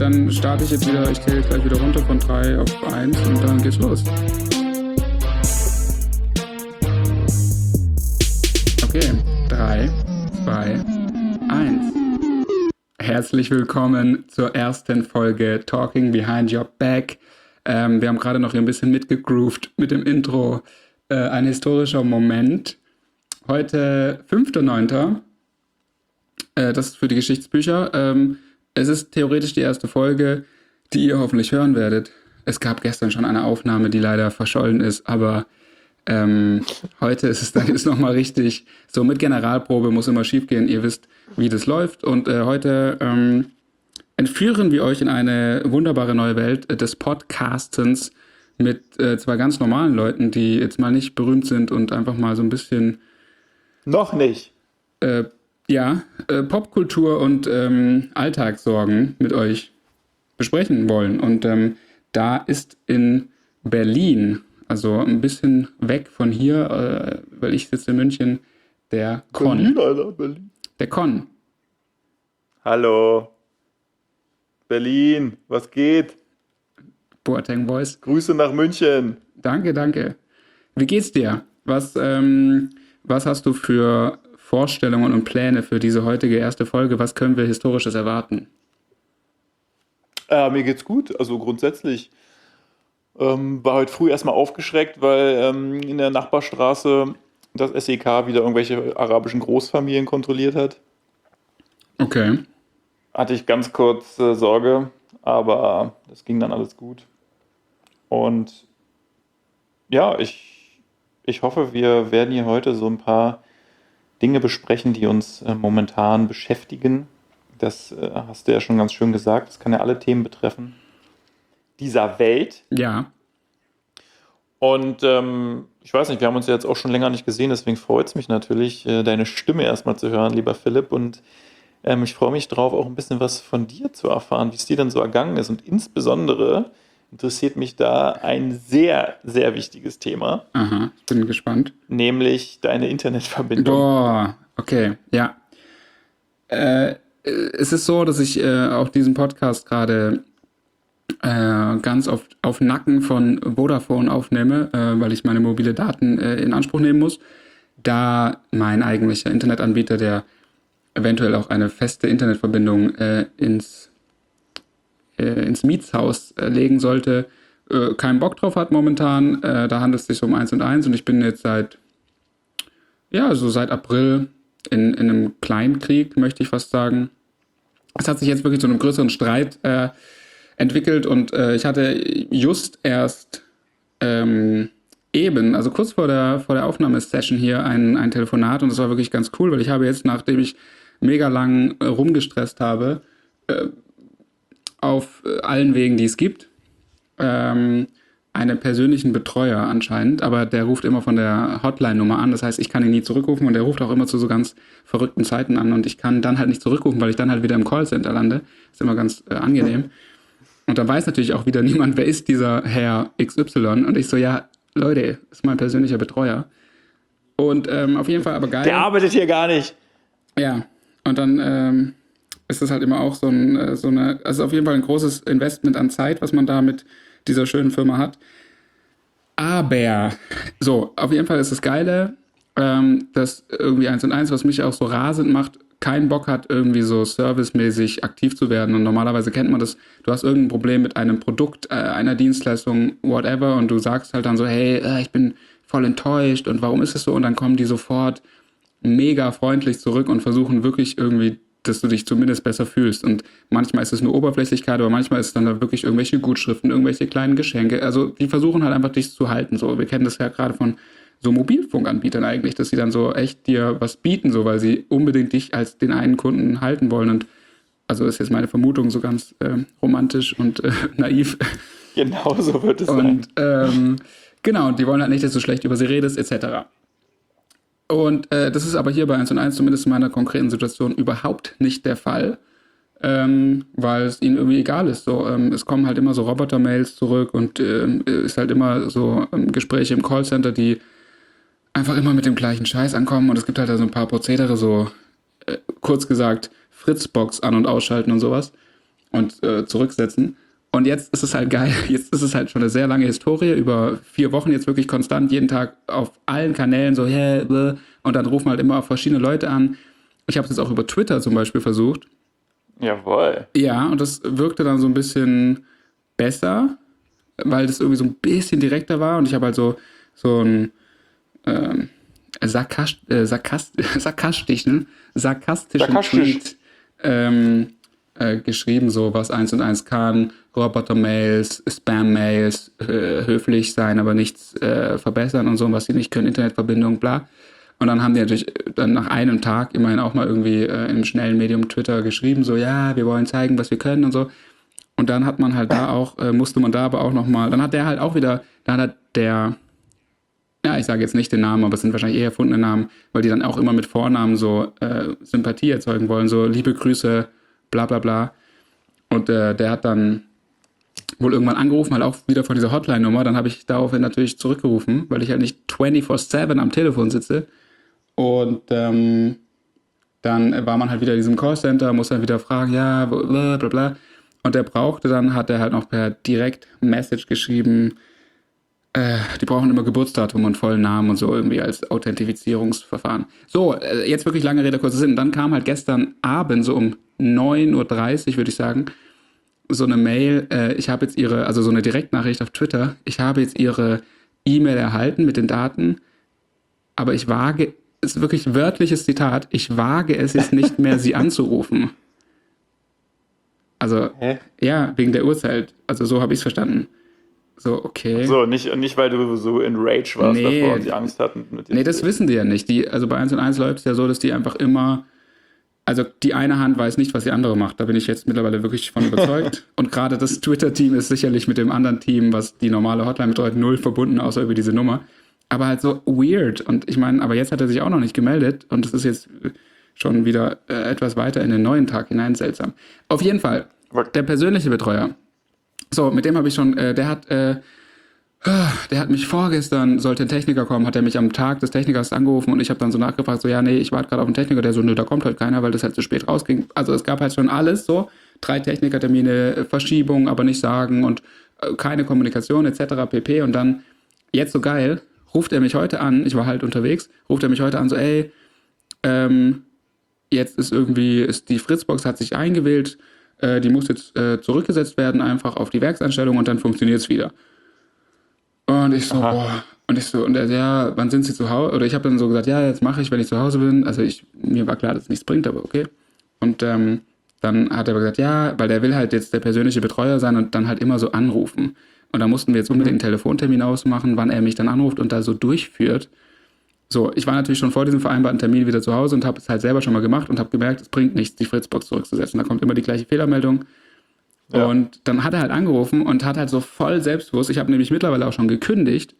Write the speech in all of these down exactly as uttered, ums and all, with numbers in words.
dann starte ich jetzt wieder, ich zähle gleich wieder runter von drei auf eins und dann geht's los. Okay, drei, zwei, eins. Herzlich willkommen zur ersten Folge Talking Behind Your Back. Ähm, wir haben gerade noch ein bisschen mitgegroovt mit dem Intro. Äh, ein historischer Moment. Heute fünfter neunter Äh, das ist für die Geschichtsbücher. Ähm, es ist theoretisch die erste Folge, die ihr hoffentlich hören werdet. Es gab gestern schon eine Aufnahme, die leider verschollen ist, aber ähm, heute ist es dann jetzt nochmal richtig. So mit Generalprobe muss immer schief gehen. Ihr wisst, wie das läuft. Und äh, heute ähm, entführen wir euch in eine wunderbare neue Welt des Podcastens mit äh, zwei ganz normalen Leuten, die jetzt mal nicht berühmt sind und einfach mal so ein bisschen Noch nicht. Äh, ja, äh, Popkultur und ähm, Alltagssorgen mit euch besprechen wollen. Und ähm, da ist in Berlin, also ein bisschen weg von hier, äh, weil ich sitze in München, der Con. Berlin, Alter, Berlin. Der Con. Hallo. Berlin, was geht? Boateng Voice. Grüße nach München. Danke, danke. Wie geht's dir? Was, ähm, was hast du für Vorstellungen und Pläne für diese heutige erste Folge? Was können wir Historisches erwarten? Äh, mir geht's gut, also grundsätzlich. Ähm, war heute früh erstmal aufgeschreckt, weil ähm, in der Nachbarstraße das S E K wieder irgendwelche arabischen Großfamilien kontrolliert hat. Okay. Hatte ich ganz kurz äh, Sorge, aber das ging dann alles gut. Und ja, ich, ich hoffe, wir werden hier heute so ein paar Dinge besprechen, die uns äh, momentan beschäftigen. Das äh, hast du ja schon ganz schön gesagt. Das kann ja alle Themen betreffen dieser Welt. Ja. Und ähm, ich weiß nicht, wir haben uns ja jetzt auch schon länger nicht gesehen, deswegen freut es mich natürlich, äh, deine Stimme erstmal zu hören, lieber Philipp. Und ähm, ich freue mich drauf, auch ein bisschen was von dir zu erfahren, wie es dir denn so ergangen ist. Und insbesondere interessiert mich da ein sehr, sehr wichtiges Thema. Aha, ich bin gespannt. Nämlich deine Internetverbindung. Boah, okay, ja. Äh, es ist so, dass ich äh, auch diesen Podcast gerade äh, ganz auf, auf Nacken von Vodafone aufnehme, äh, weil ich meine mobile Daten äh, in Anspruch nehmen muss. Da mein eigentlicher Internetanbieter, der eventuell auch eine feste Internetverbindung äh, ins ins Mietshaus äh, legen sollte, äh, keinen Bock drauf hat momentan. Äh, da handelt es sich um eins und eins und ich bin jetzt seit, ja, so seit April in, in einem Kleinkrieg, möchte ich fast sagen. Es hat sich jetzt wirklich zu einem größeren Streit äh, entwickelt und äh, ich hatte just erst ähm, eben, also kurz vor der, vor der Aufnahmesession hier ein, ein Telefonat und das war wirklich ganz cool, weil ich habe jetzt, nachdem ich mega lang äh, rumgestresst habe, äh, auf allen Wegen, die es gibt, ähm, einen persönlichen Betreuer anscheinend, aber der ruft immer von der Hotline-Nummer an, das heißt, ich kann ihn nie zurückrufen und der ruft auch immer zu so ganz verrückten Zeiten an und ich kann dann halt nicht zurückrufen, weil ich dann halt wieder im Callcenter lande. Ist immer ganz äh, angenehm. Und dann weiß natürlich auch wieder niemand, wer ist dieser Herr X Y und ich so, ja, Leute, ist mein persönlicher Betreuer. Und ähm, auf jeden Fall aber geil. Der arbeitet hier gar nicht. Ja, und dann ähm, ist das halt immer auch so, ein, so eine, also auf jeden Fall ein großes Investment an Zeit, was man da mit dieser schönen Firma hat. Aber, so, auf jeden Fall ist das Geile, ähm, dass irgendwie eins und eins, was mich auch so rasend macht, keinen Bock hat, irgendwie so servicemäßig aktiv zu werden. Und normalerweise kennt man das, du hast irgendein Problem mit einem Produkt, äh, einer Dienstleistung, whatever, und du sagst halt dann so, hey, äh, ich bin voll enttäuscht und warum ist es so? Und dann kommen die sofort mega freundlich zurück und versuchen wirklich irgendwie, dass du dich zumindest besser fühlst. Und manchmal ist es nur Oberflächlichkeit, aber manchmal ist es dann da wirklich irgendwelche Gutschriften, irgendwelche kleinen Geschenke. Also die versuchen halt einfach, dich zu halten. So, wir kennen das ja gerade von so Mobilfunkanbietern eigentlich, dass sie dann so echt dir was bieten, so, weil sie unbedingt dich als den einen Kunden halten wollen. Und also ist jetzt meine Vermutung so ganz äh, romantisch und äh, naiv. Genau so wird es und, sein. Ähm, genau, die wollen halt nicht, dass du schlecht über sie redest, et cetera. Und äh, das ist aber hier bei eins und eins, zumindest in meiner konkreten Situation, überhaupt nicht der Fall, ähm, weil es ihnen irgendwie egal ist. So, ähm, es kommen halt immer so Roboter-Mails zurück und ähm, ist halt immer so ähm, Gespräche im Callcenter, die einfach immer mit dem gleichen Scheiß ankommen und es gibt halt da so ein paar Prozedere, so äh, kurz gesagt Fritzbox an- und ausschalten und sowas. und äh, zurücksetzen. Und jetzt ist es halt geil. Jetzt ist es halt schon eine sehr lange Historie, über vier Wochen jetzt wirklich konstant, jeden Tag auf allen Kanälen so, yeah, bläh. Und dann rufen halt immer verschiedene Leute an. Ich habe es jetzt auch über Twitter zum Beispiel versucht. Jawohl. Ja, und das wirkte dann so ein bisschen besser, weil das irgendwie so ein bisschen direkter war. Und ich habe halt so, so ein ähm, sarkast, äh, sarkast, sarkastischen, sarkastischen Sarkastisch. Tweet ähm, äh, geschrieben, so was eins und eins kann, Roboter-Mails, Spam-Mails, äh, höflich sein, aber nichts äh, verbessern und so, und was sie nicht können, Internetverbindung, bla. Und dann haben die natürlich dann nach einem Tag immerhin auch mal irgendwie äh, im schnellen Medium Twitter geschrieben, so, ja, wir wollen zeigen, was wir können und so. Und dann hat man halt da auch, äh, musste man da aber auch nochmal, dann hat der halt auch wieder, da hat der, ja, ich sage jetzt nicht den Namen, aber es sind wahrscheinlich eher erfundene Namen, weil die dann auch immer mit Vornamen so äh, Sympathie erzeugen wollen, so liebe Grüße, bla bla bla. Und äh, der hat dann wohl irgendwann angerufen, halt auch wieder von dieser Hotline-Nummer. Dann habe ich daraufhin natürlich zurückgerufen, weil ich halt nicht vierundzwanzig sieben am Telefon sitze. Und ähm, dann war man halt wieder in diesem Callcenter, muss dann wieder fragen, ja, bla bla bla. Und der brauchte dann, hat er halt noch per Direct-Message geschrieben, äh, die brauchen immer Geburtsdatum und vollen Namen und so irgendwie als Authentifizierungsverfahren. So, äh, jetzt wirklich lange Rede, kurzer Sinn. Dann kam halt gestern Abend, so um neun Uhr dreißig, würde ich sagen, so eine Mail, äh, ich habe jetzt ihre, also so eine Direktnachricht auf Twitter, ich habe jetzt ihre E-Mail erhalten mit den Daten, aber ich wage, ist wirklich wörtliches Zitat, ich wage es jetzt nicht mehr, sie anzurufen. Also, Hä? ja, wegen der Uhrzeit. Also so habe ich es verstanden. So, okay. So, nicht, nicht weil du so in Rage warst Nee. davor und sie Angst hatten. Mit dir Nee, zu das reden. wissen die ja nicht. Die, also bei eins und eins läuft es ja so, dass die einfach immer, also die eine Hand weiß nicht, was die andere macht. Da bin ich jetzt mittlerweile wirklich von überzeugt. Und gerade das Twitter-Team ist sicherlich mit dem anderen Team, was die normale Hotline betreut, null verbunden, außer über diese Nummer. Aber halt so weird. Und ich meine, aber jetzt hat er sich auch noch nicht gemeldet. Und es ist jetzt schon wieder äh, etwas weiter in den neuen Tag hinein. Seltsam. Auf jeden Fall, der persönliche Betreuer. So, mit dem habe ich schon, äh, der hat, äh, der hat mich vorgestern, sollte ein Techniker kommen, hat er mich am Tag des Technikers angerufen und ich habe dann so nachgefragt, so, ja, nee, ich warte gerade auf einen Techniker, der so, nö, da kommt halt keiner, weil das halt zu spät rausging. Also es gab halt schon alles so, drei Technikertermine, Verschiebung, aber nicht sagen und äh, keine Kommunikation et cetera pp. Und dann, jetzt so geil, ruft er mich heute an, ich war halt unterwegs, ruft er mich heute an, so, ey, ähm, jetzt ist irgendwie, ist die Fritzbox hat sich eingewählt, äh, die muss jetzt äh, zurückgesetzt werden, einfach auf die Werkseinstellung und dann funktioniert es wieder. Und ich so, Aha. boah, und ich so, und er, ja, wann sind Sie zu Hause? Oder ich habe dann so gesagt, ja, jetzt mache ich, wenn ich zu Hause bin. Also ich, mir war klar, dass es nichts bringt, aber okay. Und ähm, dann hat er aber gesagt, ja, weil der will halt jetzt der persönliche Betreuer sein und dann halt immer so anrufen. Und da mussten wir jetzt unbedingt einen Telefontermin ausmachen, wann er mich dann anruft und da so durchführt. So, ich war natürlich schon vor diesem vereinbarten Termin wieder zu Hause und habe es halt selber schon mal gemacht und habe gemerkt, es bringt nichts, die Fritzbox zurückzusetzen. Da kommt immer die gleiche Fehlermeldung. Ja. Und dann hat er halt angerufen und hat halt so voll selbstbewusst, ich habe nämlich mittlerweile auch schon gekündigt,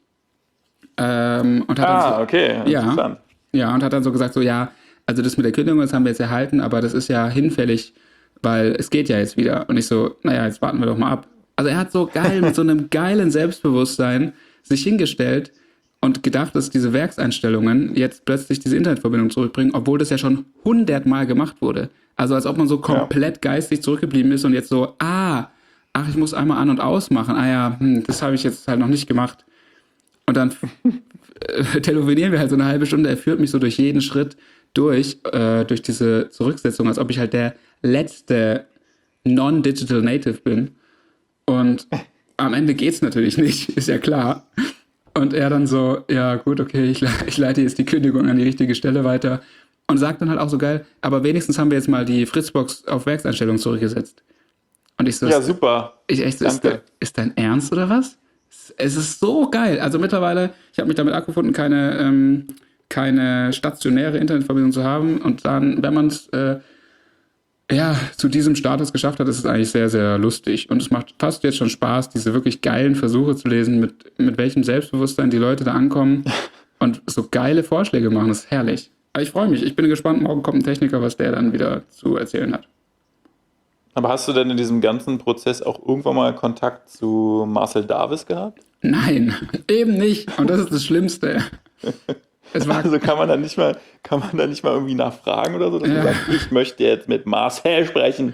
ähm, und hat dann Ah, so, okay, ja, interessant. ja, und hat dann so gesagt, so, ja, also das mit der Kündigung, das haben wir jetzt erhalten, aber das ist ja hinfällig, weil es geht ja jetzt wieder. Und ich so, naja, jetzt warten wir doch mal ab. Also er hat so geil, mit so einem geilen Selbstbewusstsein sich hingestellt und gedacht, dass diese Werkseinstellungen jetzt plötzlich diese Internetverbindung zurückbringen, obwohl das ja schon hundertmal gemacht wurde. Also als ob man so komplett geistig zurückgeblieben ist und jetzt so, ah, ach, ich muss einmal an- und ausmachen. Ah ja, hm, das habe ich jetzt halt noch nicht gemacht. Und dann äh, telefonieren wir halt so eine halbe Stunde. Er führt mich so durch jeden Schritt durch, äh, durch diese Zurücksetzung, als ob ich halt der letzte Non-Digital Native bin. Und am Ende geht's natürlich nicht, ist ja klar. Und er dann so, ja gut, okay, ich, le- ich leite jetzt die Kündigung an die richtige Stelle weiter. Und sagt dann halt auch so geil, aber wenigstens haben wir jetzt mal die Fritzbox auf Werkseinstellung zurückgesetzt. Und ich so, Ja, super. ich echt so, ist, Danke. de, ist dein Ernst oder was? Es ist so geil. Also mittlerweile, ich habe mich damit abgefunden, keine, ähm, keine stationäre Internetverbindung zu haben. Und dann, wenn man es äh, ja, zu diesem Status geschafft hat, ist es eigentlich sehr, sehr lustig. Und es macht fast jetzt schon Spaß, diese wirklich geilen Versuche zu lesen, mit, mit welchem Selbstbewusstsein die Leute da ankommen und so geile Vorschläge machen. Das ist herrlich. Aber ich freue mich. Ich bin gespannt, morgen kommt ein Techniker, was der dann wieder zu erzählen hat. Aber hast du denn in diesem ganzen Prozess auch irgendwann mal Kontakt zu Marcel Davis gehabt? Nein, eben nicht. Und das ist das Schlimmste. Es war, Also kann man da nicht mal, kann man da nicht mal irgendwie nachfragen oder so, dass Ja. du sagst, ich möchte jetzt mit Marcel sprechen.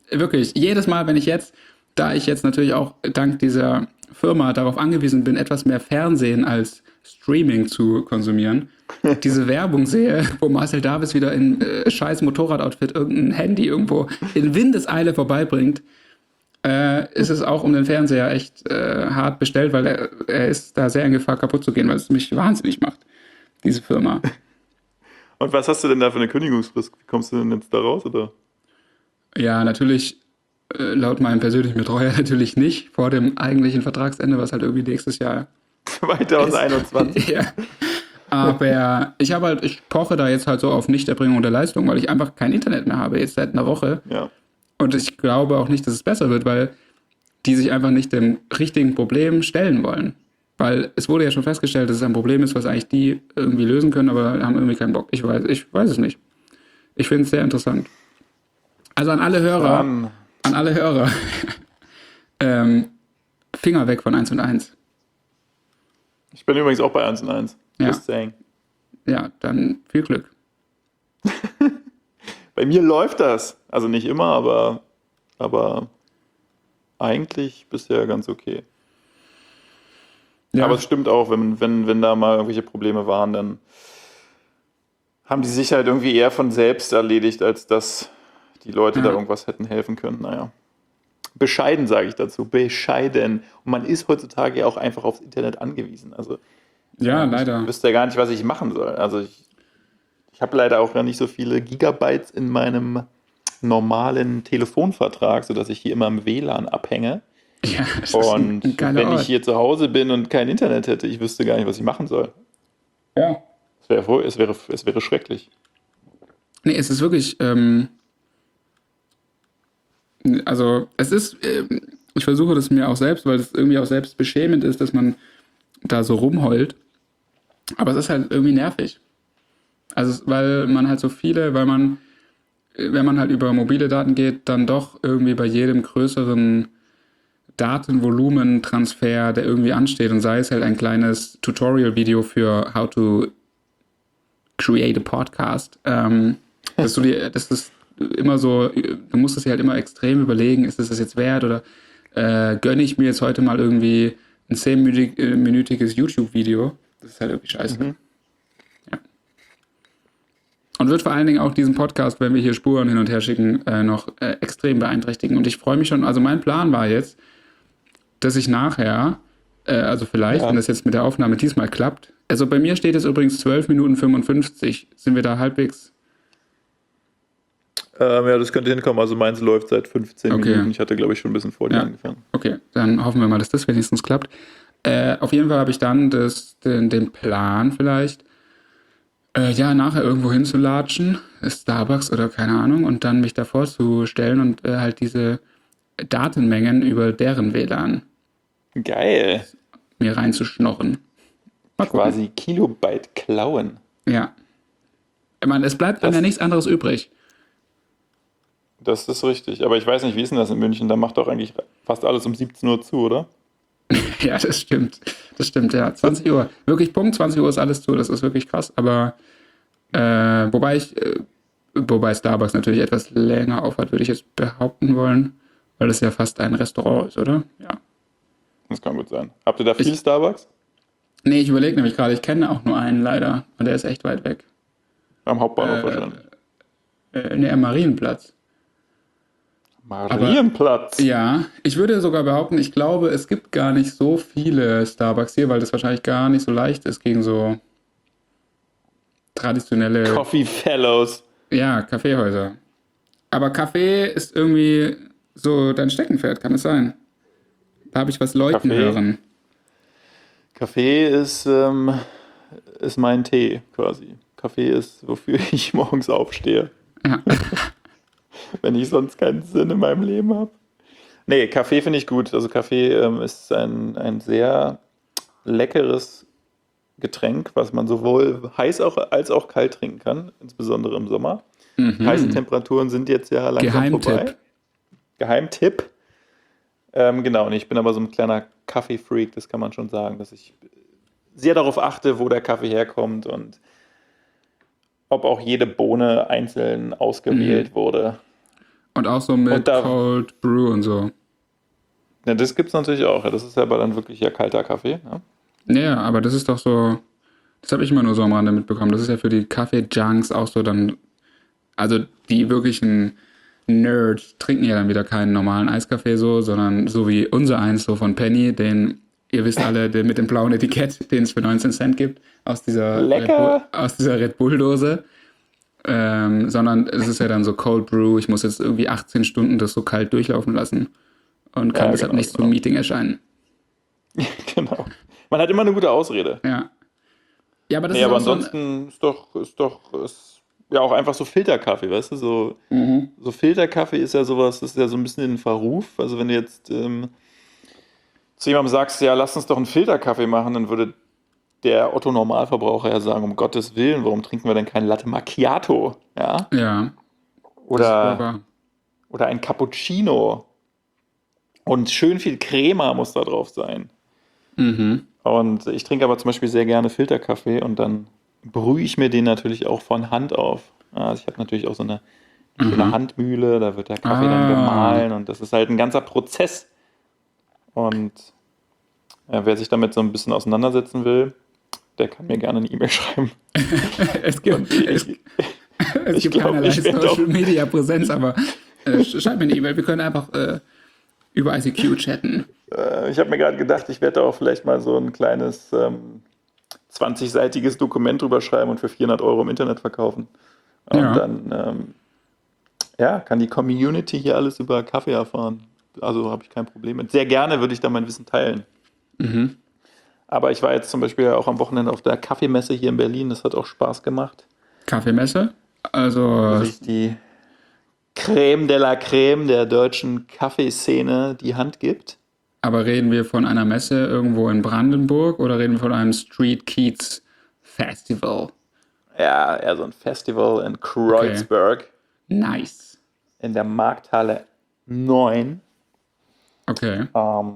wirklich, jedes Mal, wenn ich jetzt, da ich jetzt natürlich auch dank dieser Firma darauf angewiesen bin, etwas mehr Fernsehen als Streaming zu konsumieren, diese Werbung sehe, wo Marcel Davis wieder in äh, scheiß Motorradoutfit irgendein Handy irgendwo in Windeseile vorbeibringt, äh, ist es auch um den Fernseher echt äh, hart bestellt, weil er, er ist da sehr in Gefahr, kaputt zu gehen, weil es mich wahnsinnig macht, diese Firma. Und was hast du denn da für eine Kündigungsfrist? Wie kommst du denn jetzt da raus, oder? Ja, natürlich, äh, laut meinem persönlichen Betreuer natürlich nicht vor dem eigentlichen Vertragsende, was halt irgendwie nächstes Jahr zwanzig einundzwanzig. ja. Aber ich habe halt, ich poche da jetzt halt so auf Nichterbringer der Leistung, weil ich einfach kein Internet mehr habe, jetzt seit einer Woche. Ja. Und ich glaube auch nicht, dass es besser wird, weil die sich einfach nicht dem richtigen Problem stellen wollen. Weil es wurde ja schon festgestellt, dass es ein Problem ist, was eigentlich die irgendwie lösen können, aber haben irgendwie keinen Bock. Ich weiß, ich weiß es nicht. Ich finde es sehr interessant. Also an alle Hörer, Dann. an alle Hörer, ähm, Finger weg von eins und eins. Ich bin übrigens auch bei eins und eins. Ja. Just saying. Ja, dann viel Glück. Bei mir läuft das. Also nicht immer, aber, aber eigentlich bisher ganz okay. Ja, Aber es stimmt auch, wenn, wenn, wenn da mal irgendwelche Probleme waren, dann haben die sich halt irgendwie eher von selbst erledigt, als dass die Leute Ja. da irgendwas hätten helfen können. Naja. Bescheiden, sage ich dazu. Bescheiden. Und man ist heutzutage ja auch einfach aufs Internet angewiesen. Also ja, ich leider. wüsste ja gar nicht, was ich machen soll. Also ich, ich habe leider auch noch nicht so viele Gigabytes in meinem normalen Telefonvertrag, sodass ich hier immer im W L A N abhänge. Ja, das Und ist ein geiler wenn Ort. ich hier zu Hause bin und kein Internet hätte, ich wüsste gar nicht, was ich machen soll. Ja. Es wäre, furch- es wäre, es wäre schrecklich. Nee, es ist wirklich, ähm, also es ist, ähm, ich versuche das mir auch selbst, weil es irgendwie auch selbst beschämend ist, dass man da so rumheult. Aber es ist halt irgendwie nervig. Also, es- weil man halt so viele, weil man, äh, wenn man halt über mobile Daten geht, dann doch irgendwie bei jedem größeren Datenvolumentransfer, der irgendwie ansteht, und sei es halt ein kleines Tutorial-Video für how to create a podcast, ähm, dass du dir, das ist immer so, du musst es dir halt immer extrem überlegen, ist es das jetzt wert oder äh, gönne ich mir jetzt heute mal irgendwie ein zehnminütiges YouTube-Video? Das ist halt irgendwie scheiße. Mhm. Ja. Und wird vor allen Dingen auch diesen Podcast, wenn wir hier Spuren hin und her schicken, äh, noch äh, extrem beeinträchtigen. Und ich freue mich schon, also mein Plan war jetzt, dass ich nachher, äh, also vielleicht, Ja. wenn das jetzt mit der Aufnahme diesmal klappt, also bei mir steht es übrigens zwölf Minuten fünfundfünfzig. Sind wir da halbwegs? Ähm, ja, das könnte hinkommen. Also meins läuft seit fünfzehn Okay. Minuten. Ich hatte, glaube ich, schon ein bisschen vor dir Ja. angefangen. Okay, dann hoffen wir mal, dass das wenigstens klappt. Äh, auf jeden Fall habe ich dann das, den, den Plan vielleicht, äh, ja, nachher irgendwo hinzulatschen, Starbucks oder keine Ahnung, und dann mich davor zu stellen und äh, halt diese Datenmengen über deren W L A N Geil. mir reinzuschnorren. Mal gucken. Quasi Kilobyte klauen. Ja. Ich meine, es bleibt dann Das- ja nichts anderes übrig. Das ist richtig. Aber ich weiß nicht, wie ist denn das in München? Da macht doch eigentlich fast alles um siebzehn Uhr zu, oder? Ja, das stimmt. Das stimmt, ja. zwanzig Uhr. Wirklich Punkt, zwanzig Uhr ist alles zu. Das ist wirklich krass. Aber äh, wobei ich, äh, wobei Starbucks natürlich etwas länger aufhat, würde ich jetzt behaupten wollen, weil es ja fast ein Restaurant ist, oder? Ja. Das kann gut sein. Habt ihr da viel Ich- Starbucks? Nee, ich überlege nämlich gerade, ich kenne auch nur einen leider. Und der ist echt weit weg. Am Hauptbahnhof Äh, wahrscheinlich. Äh, nee, am Marienplatz. Marienplatz. Ja, ich würde sogar behaupten, ich glaube, es gibt gar nicht so viele Starbucks hier, weil das wahrscheinlich gar nicht so leicht ist gegen so traditionelle, Coffee Fellows. ja, Kaffeehäuser. Aber Kaffee ist irgendwie so dein Steckenpferd, kann es sein? Da habe ich was läuten Kaffee? hören. Kaffee ist, ähm, ist mein Tee quasi. Kaffee ist, wofür ich morgens aufstehe, Ja. wenn ich sonst keinen Sinn in meinem Leben habe. Nee, Kaffee finde ich gut. Also Kaffee ähm, ist ein, ein sehr leckeres Getränk, was man sowohl heiß auch, als auch kalt trinken kann, insbesondere im Sommer. Mhm. Heiße Temperaturen sind jetzt ja langsam Geheimtipp. vorbei. Geheimtipp. Ähm, genau, und ich bin aber so ein kleiner Kaffee-Freak, das kann man schon sagen, dass ich sehr darauf achte, wo der Kaffee herkommt und ob auch jede Bohne einzeln ausgewählt Mhm. wurde. Und auch so Und mit da, Cold Brew und so. ja, das gibt es natürlich auch. Ja, das ist ja aber dann wirklich ja kalter Kaffee. Ne? Ja, aber das ist doch so, das habe ich immer nur so am Rande mitbekommen. Das ist ja für die Kaffee-Junks auch so dann, also die wirklichen Nerds trinken ja dann wieder keinen normalen Eiskaffee so, sondern so wie unser eins so von Penny, den, ihr wisst alle, den mit dem blauen Etikett, den es für neunzehn Cent gibt, aus dieser Red Bull, Lecker! aus dieser Red Bull-Dose. Ähm, sondern es ist ja dann so Cold Brew, ich muss jetzt irgendwie achtzehn Stunden das so kalt durchlaufen lassen und kann Ja, deshalb genau, nicht zum genau. Meeting erscheinen. Genau. Man hat immer eine gute Ausrede. Ja. Ja, aber das Nee, ist aber auch so ein. ansonsten ist doch, ist doch, ist ja auch einfach so Filterkaffee, weißt du? So, Mhm. so Filterkaffee ist ja sowas, das ist ja so ein bisschen in Verruf. Also wenn du jetzt ähm, zu jemandem sagst, ja, lass uns doch einen Filterkaffee machen, dann würde der Otto-Normalverbraucher ja sagen, um Gottes Willen, warum trinken wir denn keinen Latte Macchiato? Ja? Ja, das ist wohl Oder, wahr. oder ein Cappuccino. Und schön viel Crema muss da drauf sein. Mhm. Und ich trinke aber zum Beispiel sehr gerne Filterkaffee und dann brühe ich mir den natürlich auch von Hand auf. Also ich habe natürlich auch so eine schöne Mhm. Handmühle, da wird der Kaffee dann Ah. gemahlen und das ist halt ein ganzer Prozess. Und ja, wer sich damit so ein bisschen auseinandersetzen will, der kann mir gerne eine E-Mail schreiben. Es gibt, Und es, ich, es ich gibt glaube, keinerlei ich werde auch. Social Media Präsenz, aber äh, schreib mir eine E-Mail. Wir können einfach äh, über I C Q chatten. Äh, ich habe mir gerade gedacht, ich werde da auch vielleicht mal so ein kleines ähm, zwanzig-seitiges Dokument drüber schreiben und für vierhundert Euro im Internet verkaufen. Und Ja. dann ähm, ja, kann die Community hier alles über Kaffee erfahren. Also habe ich kein Problem mit. Sehr gerne würde ich da mein Wissen teilen. Mhm. Aber ich war jetzt zum Beispiel auch am Wochenende auf der Kaffeemesse hier in Berlin. Das hat auch Spaß gemacht. Kaffeemesse. Wo Also, sich die Creme de la Creme der deutschen Kaffeeszene die Hand gibt. aber reden wir von einer Messe irgendwo in Brandenburg oder reden wir von einem Street Kiez Festival? Ja, eher so ein Festival in Okay. Kreuzberg Nice. in der Markthalle neun. Okay. Ähm,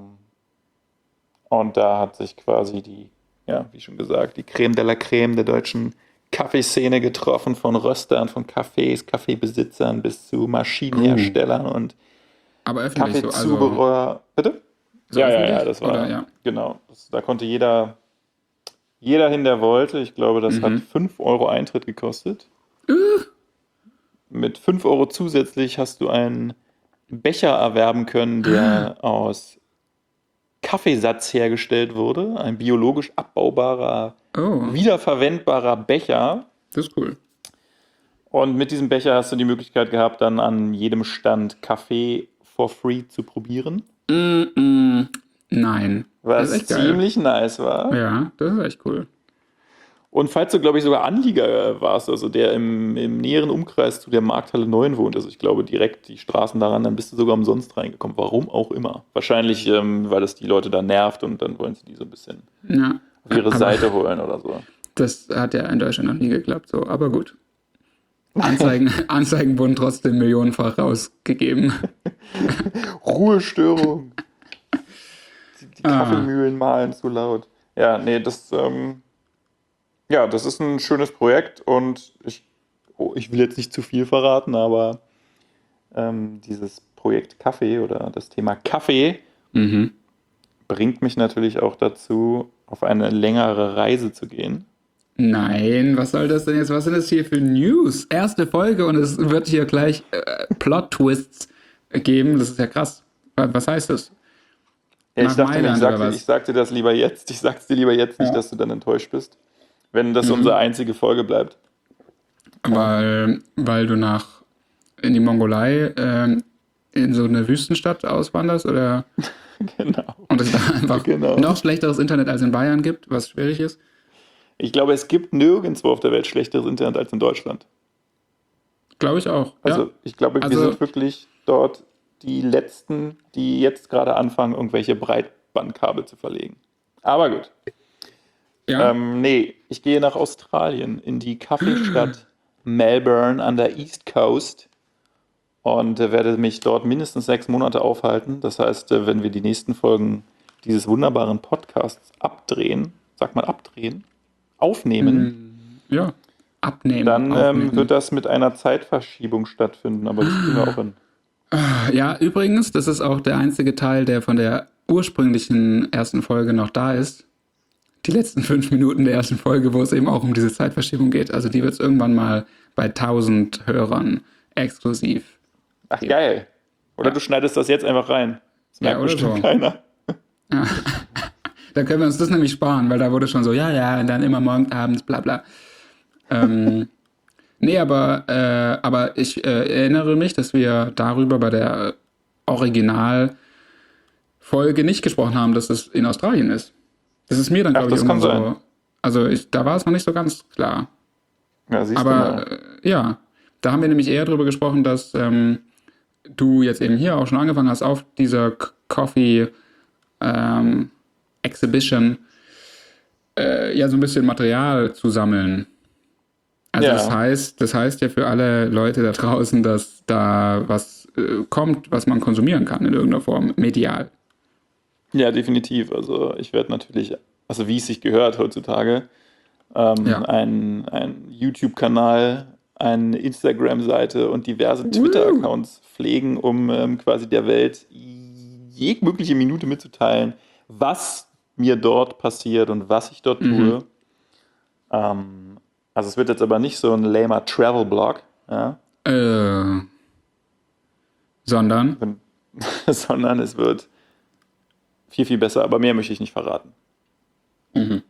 und da hat sich quasi die, ja, wie schon gesagt, die Creme de la Creme der deutschen Kaffeeszene getroffen, von Röstern, von Cafés, Kaffeebesitzern bis zu Oh. Maschinenherstellern und Aber öffentlich so, also Kaffeezubehör. Bitte? so Ja, ja, ja, öffentlich? das Oder war, ja. genau. Das, da konnte jeder, jeder hin, der wollte. Ich glaube, das hat Mhm. fünf Euro Eintritt gekostet. Mit fünf Euro zusätzlich hast du einen Becher erwerben können, der aus Kaffeesatz hergestellt wurde. Ein biologisch abbaubarer, Oh, wiederverwendbarer Becher. das ist cool. Und mit diesem Becher hast du die Möglichkeit gehabt, dann an jedem Stand Kaffee for free zu probieren. Mm, mm, nein. Das ist Was echt geil. ziemlich nice war. Ja, das ist echt cool. Und falls du, glaube ich, sogar Anlieger warst, also der im, im näheren Umkreis zu der Markthalle neun wohnt, also ich glaube direkt die Straßen daran, dann bist du sogar umsonst reingekommen. Warum auch immer. Wahrscheinlich, ähm, weil das die Leute da nervt und dann wollen sie die so ein bisschen Ja, auf ihre aber Seite holen oder so. das hat ja in Deutschland noch nie geklappt, so. Aber gut. Anzeigen, Anzeigen wurden trotzdem millionenfach rausgegeben. Ruhestörung. Die, die Ah, Kaffeemühlen mahlen zu laut. Ja, nee, das, ähm, ja, das ist ein schönes Projekt und ich, oh, ich will jetzt nicht zu viel verraten, aber ähm, dieses Projekt Kaffee oder das Thema Kaffee mhm. bringt mich natürlich auch dazu, auf eine längere Reise zu gehen. Nein, was soll das denn jetzt? Was sind das hier für News? Erste Folge und es wird hier gleich äh, Plot-Twists geben. Das ist ja krass. Wa- Was heißt das? Ja, ich Nach dachte mir, ich Mailand oder sagte, ich was? sagte das lieber jetzt. Ich sag's dir lieber jetzt nicht, Ja. dass du dann enttäuscht bist, wenn das unsere Mhm. einzige Folge bleibt. Weil, weil du nach in die Mongolei ähm, in so eine Wüstenstadt auswanderst oder Genau, und es da einfach genau. noch schlechteres Internet als in Bayern gibt, was schwierig ist. Ich glaube, es gibt nirgendwo auf der Welt schlechteres Internet als in Deutschland. Glaube ich auch. Also Ja. ich glaube, wir Also, sind wirklich dort die Letzten, die jetzt gerade anfangen, irgendwelche Breitbandkabel zu verlegen. Aber gut. ja. Ähm, nee, ich gehe nach Australien, in die Kaffeestadt Melbourne an der East Coast und äh, werde mich dort mindestens sechs Monate aufhalten. Das heißt, äh, wenn wir die nächsten Folgen dieses wunderbaren Podcasts abdrehen, sag mal abdrehen, aufnehmen, Mm, ja. Abnehmen, dann ähm, aufnehmen. wird das mit einer Zeitverschiebung stattfinden, aber das kriegen wir auch hin. Ja, übrigens, das ist auch der einzige Teil, der von der ursprünglichen ersten Folge noch da ist. Die letzten fünf Minuten der ersten Folge, wo es eben auch um diese Zeitverschiebung geht. Also die wird es irgendwann mal bei tausend Hörern exklusiv Ach, geben. geil. Oder Ja. du schneidest das jetzt einfach rein. Das Ja, merkt oder bestimmt so. keiner. Ja. Da können wir uns das nämlich sparen, weil da wurde schon so, ja, ja, und dann immer morgens, abends, bla bla. Ähm, nee, aber, äh, aber ich äh, erinnere mich, dass wir darüber bei der Originalfolge nicht gesprochen haben, dass es in Australien ist. Das ist mir dann, Ach, glaube ich, das kann irgendwann sein. so. Also ich, da war es noch nicht so ganz klar. Ja, siehst du mal. Aber äh, ja, da haben wir nämlich eher drüber gesprochen, dass ähm, du jetzt eben hier auch schon angefangen hast, auf dieser K- Coffee ähm, Exhibition äh, ja so ein bisschen Material zu sammeln. Also das Ja, heißt, das heißt ja für alle Leute da draußen, dass da was äh, kommt, was man konsumieren kann in irgendeiner Form, medial. ja, definitiv. Also ich werde natürlich, also wie es sich gehört heutzutage, ähm, Ja. einen, einen YouTube-Kanal, eine Instagram-Seite und diverse Woo! Twitter-Accounts pflegen, um ähm, quasi der Welt jegliche Minute mitzuteilen, was mir dort passiert und was ich dort Mhm. tue. Ähm, also es wird jetzt aber nicht so ein lamer Travel-Blog, ja, Äh, sondern, wenn, sondern es wird viel, viel besser. Aber mehr möchte ich nicht verraten. mhm.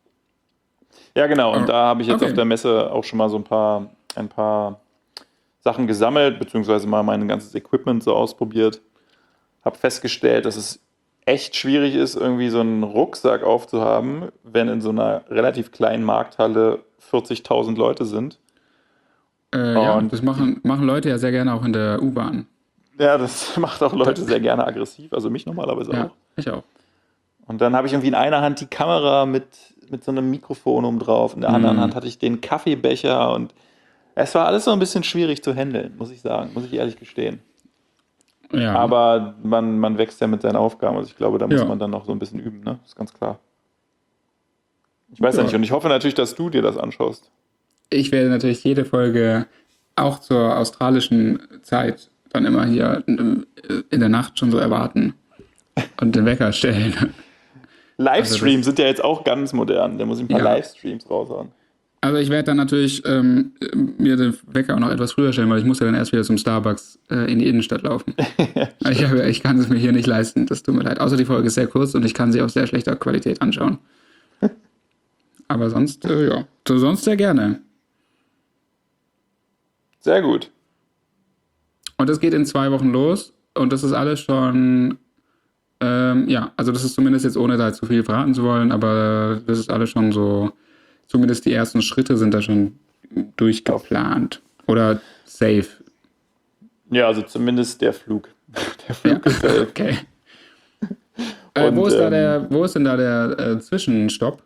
Ja, genau. Und Oh, da habe ich jetzt auf okay. der Messe auch schon mal so ein paar, ein paar Sachen gesammelt, beziehungsweise mal mein ganzes Equipment so ausprobiert. Habe festgestellt, dass es echt schwierig ist, irgendwie so einen Rucksack aufzuhaben, wenn in so einer relativ kleinen Markthalle vierzigtausend Leute sind. Äh, ja, Und das die, machen, machen Leute ja sehr gerne auch in der U-Bahn. ja, das macht auch Da, Leute sehr gerne aggressiv, also mich normalerweise ja, auch. ich auch. Und dann habe ich irgendwie in einer Hand die Kamera mit, mit so einem Mikrofon oben drauf, in der anderen Hand Mm, hatte ich den Kaffeebecher und es war alles so ein bisschen schwierig zu handeln, muss ich sagen, muss ich ehrlich gestehen. ja, Aber man, man wächst ja mit seinen Aufgaben, also ich glaube, da muss ja, man dann noch so ein bisschen üben, ne? Ist ganz klar. Ich weiß ja nicht ja. und ich hoffe natürlich, dass du dir das anschaust. Ich werde natürlich jede Folge auch zur australischen Zeit dann immer hier in der Nacht schon so erwarten und den Wecker stellen. Also Livestreams das, sind ja jetzt auch ganz modern, da muss ich ein paar ja. Livestreams raushauen. Also ich werde dann natürlich ähm, mir den Wecker auch noch etwas früher stellen, weil ich muss ja dann erst wieder zum Starbucks äh, in die Innenstadt laufen. Ich, Stimmt. habe, ich kann es mir hier nicht leisten, das tut mir leid. Außer die Folge ist sehr kurz und ich kann sie auf sehr schlechter Qualität anschauen. Aber sonst, äh, ja, so sonst sehr gerne. Sehr gut. Und es geht in zwei Wochen los und das ist alles schon, ähm, ja, also das ist zumindest jetzt ohne da zu viel verraten zu wollen, aber das ist alles schon so, zumindest die ersten Schritte sind da schon Auf, durchgeplant oder safe. ja, also zumindest der Flug. Der Ja, Flug ist safe. okay. Äh, wo Und ist da ähm, der, wo ist denn da der äh, Zwischenstopp?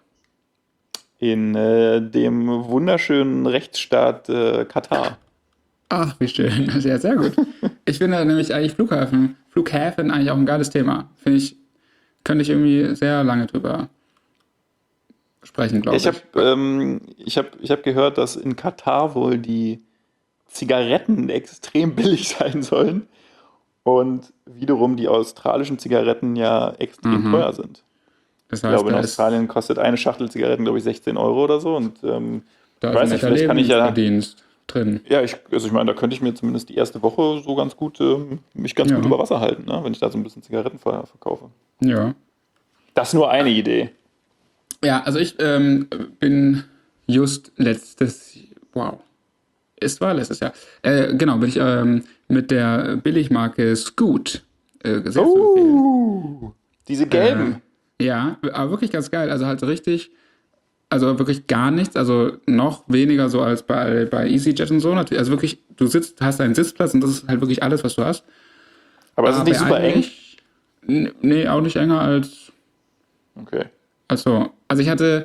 in äh, dem wunderschönen Rechtsstaat äh, Katar. Ach, wie schön. Ja, sehr gut. Ich finde da nämlich eigentlich Flughafen, Flughäfen eigentlich auch ein geiles Thema. Finde ich, könnte ich irgendwie sehr lange drüber sprechen, Ich glaube habe ich. ähm, ich hab, ich hab gehört, dass in Katar wohl die Zigaretten extrem billig sein sollen und wiederum die australischen Zigaretten ja extrem Mhm. teuer sind. Das Ich glaube, heißt, in da ist, Australien kostet eine Schachtel Zigaretten, glaube ich, sechzehn Euro oder so. Und ähm, da ich ist ein weiß nicht, netter vielleicht kann ich ja, Lebensverdienst drin. ja, ich, also ich meine, da könnte ich mir zumindest die erste Woche so ganz gut, ähm, mich ganz gut Ja, über Wasser halten, ne? Wenn ich da so ein bisschen Zigaretten ver- verkaufe. ja. Das ist nur eine Idee. Ja, also ich ähm, bin just letztes, wow, es war letztes Jahr, äh, genau, bin ich ähm, mit der Billigmarke Scoot äh, sehr zu empfehlen. Oh, diese Äh, gelben. ja, aber wirklich ganz geil. Also halt so richtig, also wirklich gar nichts, also noch weniger so als bei, bei EasyJet und so. Natürlich, also wirklich, du sitzt, hast einen Sitzplatz und das ist halt wirklich alles, was du hast. Aber es ist nicht Aber super eng. eigentlich, n- nee, auch nicht enger als, Okay. als so. Also ich hatte,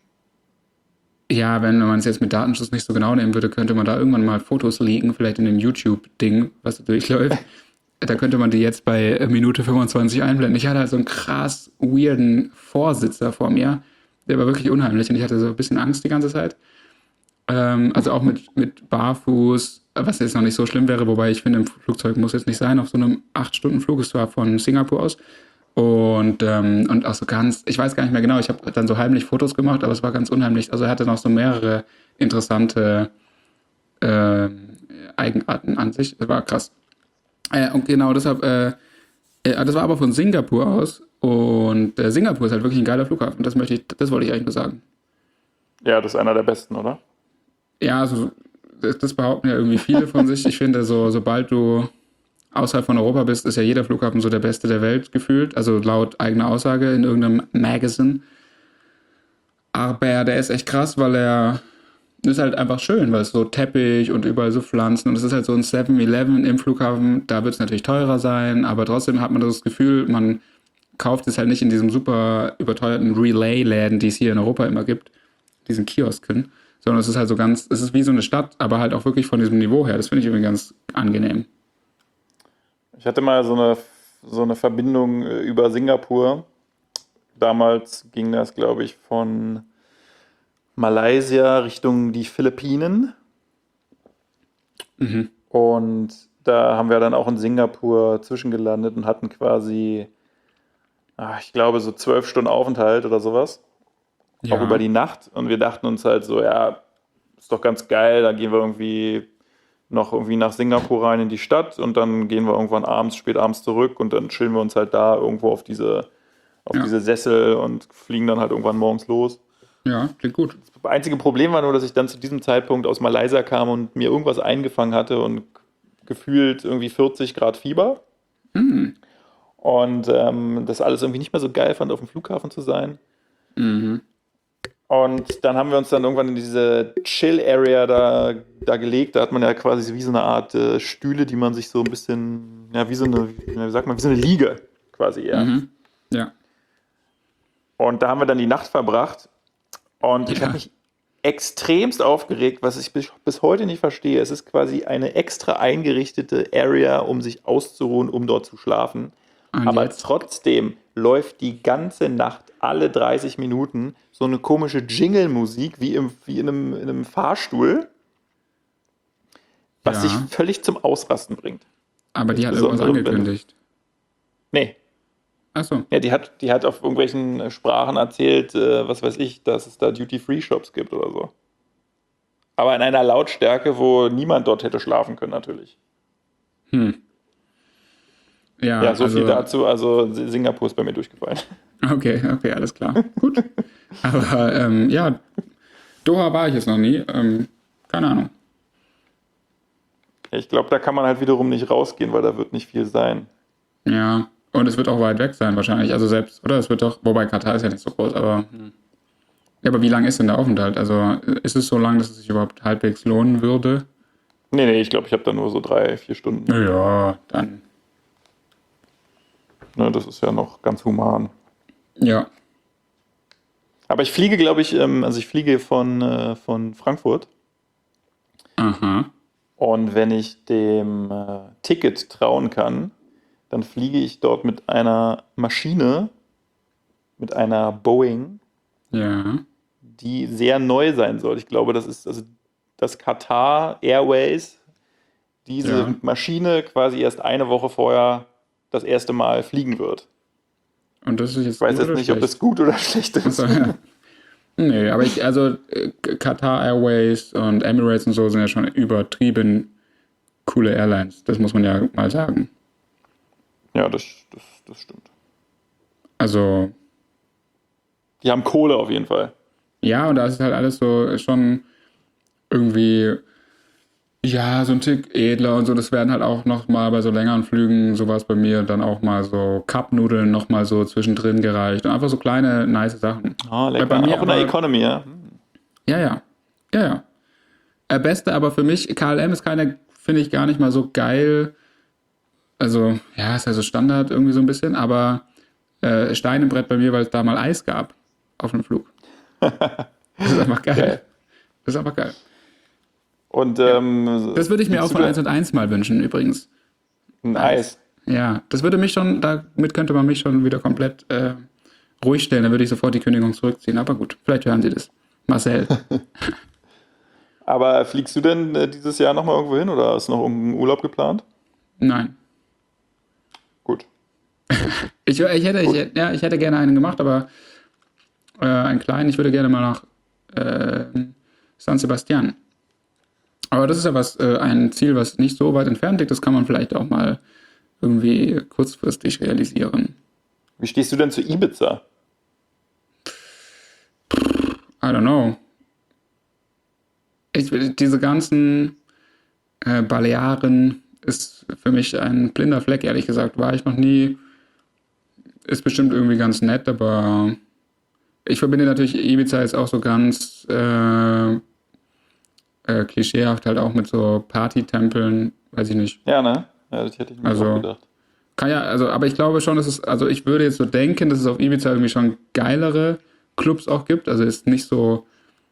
ja, wenn man es jetzt mit Datenschutz nicht so genau nehmen würde, könnte man da irgendwann mal Fotos leaken, vielleicht in dem YouTube-Ding, was da durchläuft. Da könnte man die jetzt bei Minute fünfundzwanzig einblenden. Ich hatte halt so einen krass weirden Vorsitzer vor mir. Der war wirklich unheimlich und ich hatte so ein bisschen Angst die ganze Zeit. Ähm, also auch mit, mit Barfuß was jetzt noch nicht so schlimm wäre, wobei ich finde, im Flugzeug muss jetzt nicht sein, auf so einem acht Stunden Flug, es war von Singapur aus. Und, ähm, und auch so ganz, ich weiß gar nicht mehr genau, ich habe dann so heimlich Fotos gemacht, aber es war ganz unheimlich. Also er hatte noch so mehrere interessante äh, Eigenarten an sich. Das war krass. Äh, und genau deshalb, äh, äh, das war aber von Singapur aus. Und äh, Singapur ist halt wirklich ein geiler Flughafen. Das möchte ich, das wollte ich eigentlich nur sagen. Ja, das ist einer der besten, oder? Ja, also das, das behaupten ja irgendwie viele von sich. Ich finde, so, sobald du außerhalb von Europa bist, ist ja jeder Flughafen so der beste der Welt gefühlt. Also laut eigener Aussage in irgendeinem Magazine. Aber der ist echt krass, weil er ist halt einfach schön, weil es so Teppich und überall so Pflanzen und es ist halt so ein seven eleven im Flughafen. Da wird es natürlich teurer sein, aber trotzdem hat man das Gefühl, man kauft es halt nicht in diesem super überteuerten Relay-Läden, die es hier in Europa immer gibt, diesen Kiosken, sondern es ist halt so ganz, es ist wie so eine Stadt, aber halt auch wirklich von diesem Niveau her. Das finde ich irgendwie ganz angenehm. Ich hatte mal so eine, so eine Verbindung äh, über Singapur. Damals ging das, glaube ich, von Malaysia Richtung die Philippinen. Mhm. Und da haben wir dann auch in Singapur zwischengelandet und hatten quasi, ach, ich glaube, so zwölf Stunden Aufenthalt oder sowas. Ja. Auch über die Nacht. Und wir dachten uns halt so, ja, ist doch ganz geil, da gehen wir irgendwie noch irgendwie nach Singapur rein in die Stadt und dann gehen wir irgendwann abends, spät abends zurück und dann chillen wir uns halt da irgendwo auf diese, auf Ja. diese Sessel und fliegen dann halt irgendwann morgens los. Ja, klingt gut. Das einzige Problem war nur, dass ich dann zu diesem Zeitpunkt aus Malaysia kam und mir irgendwas eingefangen hatte und gefühlt irgendwie vierzig Grad Fieber. Mhm. Und ähm, das alles irgendwie nicht mehr so geil fand, auf dem Flughafen zu sein. Mhm. Und dann haben wir uns dann irgendwann in diese Chill-Area da, da gelegt. Da hat man ja quasi wie so eine Art äh, Stühle, die man sich so ein bisschen, ja, wie so eine, wie sagt man, wie so eine Liege quasi eher. Mhm. Ja. Und da haben wir dann die Nacht verbracht. Und ich Ja. habe mich extremst aufgeregt, was ich bis, bis heute nicht verstehe. Es ist quasi eine extra eingerichtete Area, um sich auszuruhen, um dort zu schlafen. Und Aber jetzt? trotzdem läuft die ganze Nacht, alle dreißig Minuten, so eine komische Jingle-Musik wie, im, wie in, einem, in einem Fahrstuhl, was Ja. dich völlig zum Ausrasten bringt. Aber die hat irgendwas Insbesondere wenn- angekündigt. Nee, Achso. ja, die hat, die hat auf irgendwelchen Sprachen erzählt, äh, was weiß ich, dass es da Duty-Free-Shops gibt oder so. Aber in einer Lautstärke, wo niemand dort hätte schlafen können, natürlich. Hm. Ja, Ja, so also, viel dazu. Also Singapur ist bei mir durchgefallen. Okay, okay, alles klar. Gut. Aber ähm, ja, Doha war ich jetzt noch nie. Ähm, keine Ahnung. Ich glaube, da kann man halt wiederum nicht rausgehen, weil da wird nicht viel sein. Ja, und es wird auch weit weg sein wahrscheinlich. Also selbst, oder es wird doch, wobei Katar ist ja nicht so groß, aber. Ja, aber wie lang ist denn der Aufenthalt? Also ist es so lang, dass es sich überhaupt halbwegs lohnen würde? Nee, nee, ich glaube, ich habe da nur so drei, vier Stunden. Ja, dann. Ne, das ist ja noch ganz human. Ja. Aber ich fliege, glaube ich, ähm, also ich fliege von, äh, von Frankfurt. Aha. Und wenn ich dem äh, Ticket trauen kann, dann fliege ich dort mit einer Maschine, mit einer Boeing, Ja. die sehr neu sein soll. Ich glaube, das ist also das Qatar Airways, diese Ja. Maschine quasi erst eine Woche vorher das erste Mal fliegen wird. Und das ist jetzt Ich weiß gut jetzt oder nicht, ob schlecht? das gut oder schlecht ist. Achso, ja. Nee, aber ich, also äh, Qatar Airways und Emirates und so sind ja schon übertrieben coole Airlines. Das muss man ja mal sagen. Ja, das, das, das stimmt. Also, Die haben Kohle auf jeden Fall. ja, und da ist halt alles so schon irgendwie, ja, so ein Tick edler und so. Das werden halt auch nochmal bei so längeren Flügen, sowas bei mir, dann auch mal so Cup-Nudeln nochmal so zwischendrin gereicht. Und einfach so kleine, nice Sachen. Ah, lecker. Bei mir Auch in der aber- Economy, ja. Ja, ja. Ja, ja. Äh, Beste aber für mich, K L M ist keine, finde ich gar nicht mal so geil. Also, ja, ist ja so Standard irgendwie so ein bisschen, aber äh, Stein im Brett bei mir, weil es da mal Eis gab auf dem Flug. Das ist einfach geil. Geil. Das ist einfach geil. Und ähm, Das würde ich mir auch von eins und eins mal wünschen, übrigens. ein Eis. Ja, das würde mich schon, damit könnte man mich schon wieder komplett äh, ruhig stellen. Dann würde ich sofort die Kündigung zurückziehen. Aber gut, vielleicht hören Sie das. Marcel. Aber fliegst du denn äh, dieses Jahr nochmal irgendwo hin oder hast du noch irgendeinen Urlaub geplant? Nein. Gut. Ich, ich, hätte, ich, Gut. hätte- ja, ich hätte gerne einen gemacht, aber äh, einen kleinen. Ich würde gerne mal nach äh, San Sebastian. Aber das ist ja was, äh, ein Ziel, was nicht so weit entfernt liegt. Das kann man vielleicht auch mal irgendwie kurzfristig realisieren. Wie stehst du denn zu Ibiza? I don't know. Ich, diese ganzen äh, Balearen ist für mich ein blinder Fleck, ehrlich gesagt. War ich noch nie. Ist bestimmt irgendwie ganz nett, aber ich verbinde natürlich Ibiza jetzt auch so ganz äh, äh, klischeehaft halt auch mit so Partytempeln, weiß ich nicht. Ja, ne? Ja, das hätte ich mir Also, auch gedacht. kann ja, also, aber ich glaube schon, dass es, also ich würde jetzt so denken, dass es auf Ibiza irgendwie schon geilere Clubs auch gibt. Also ist nicht so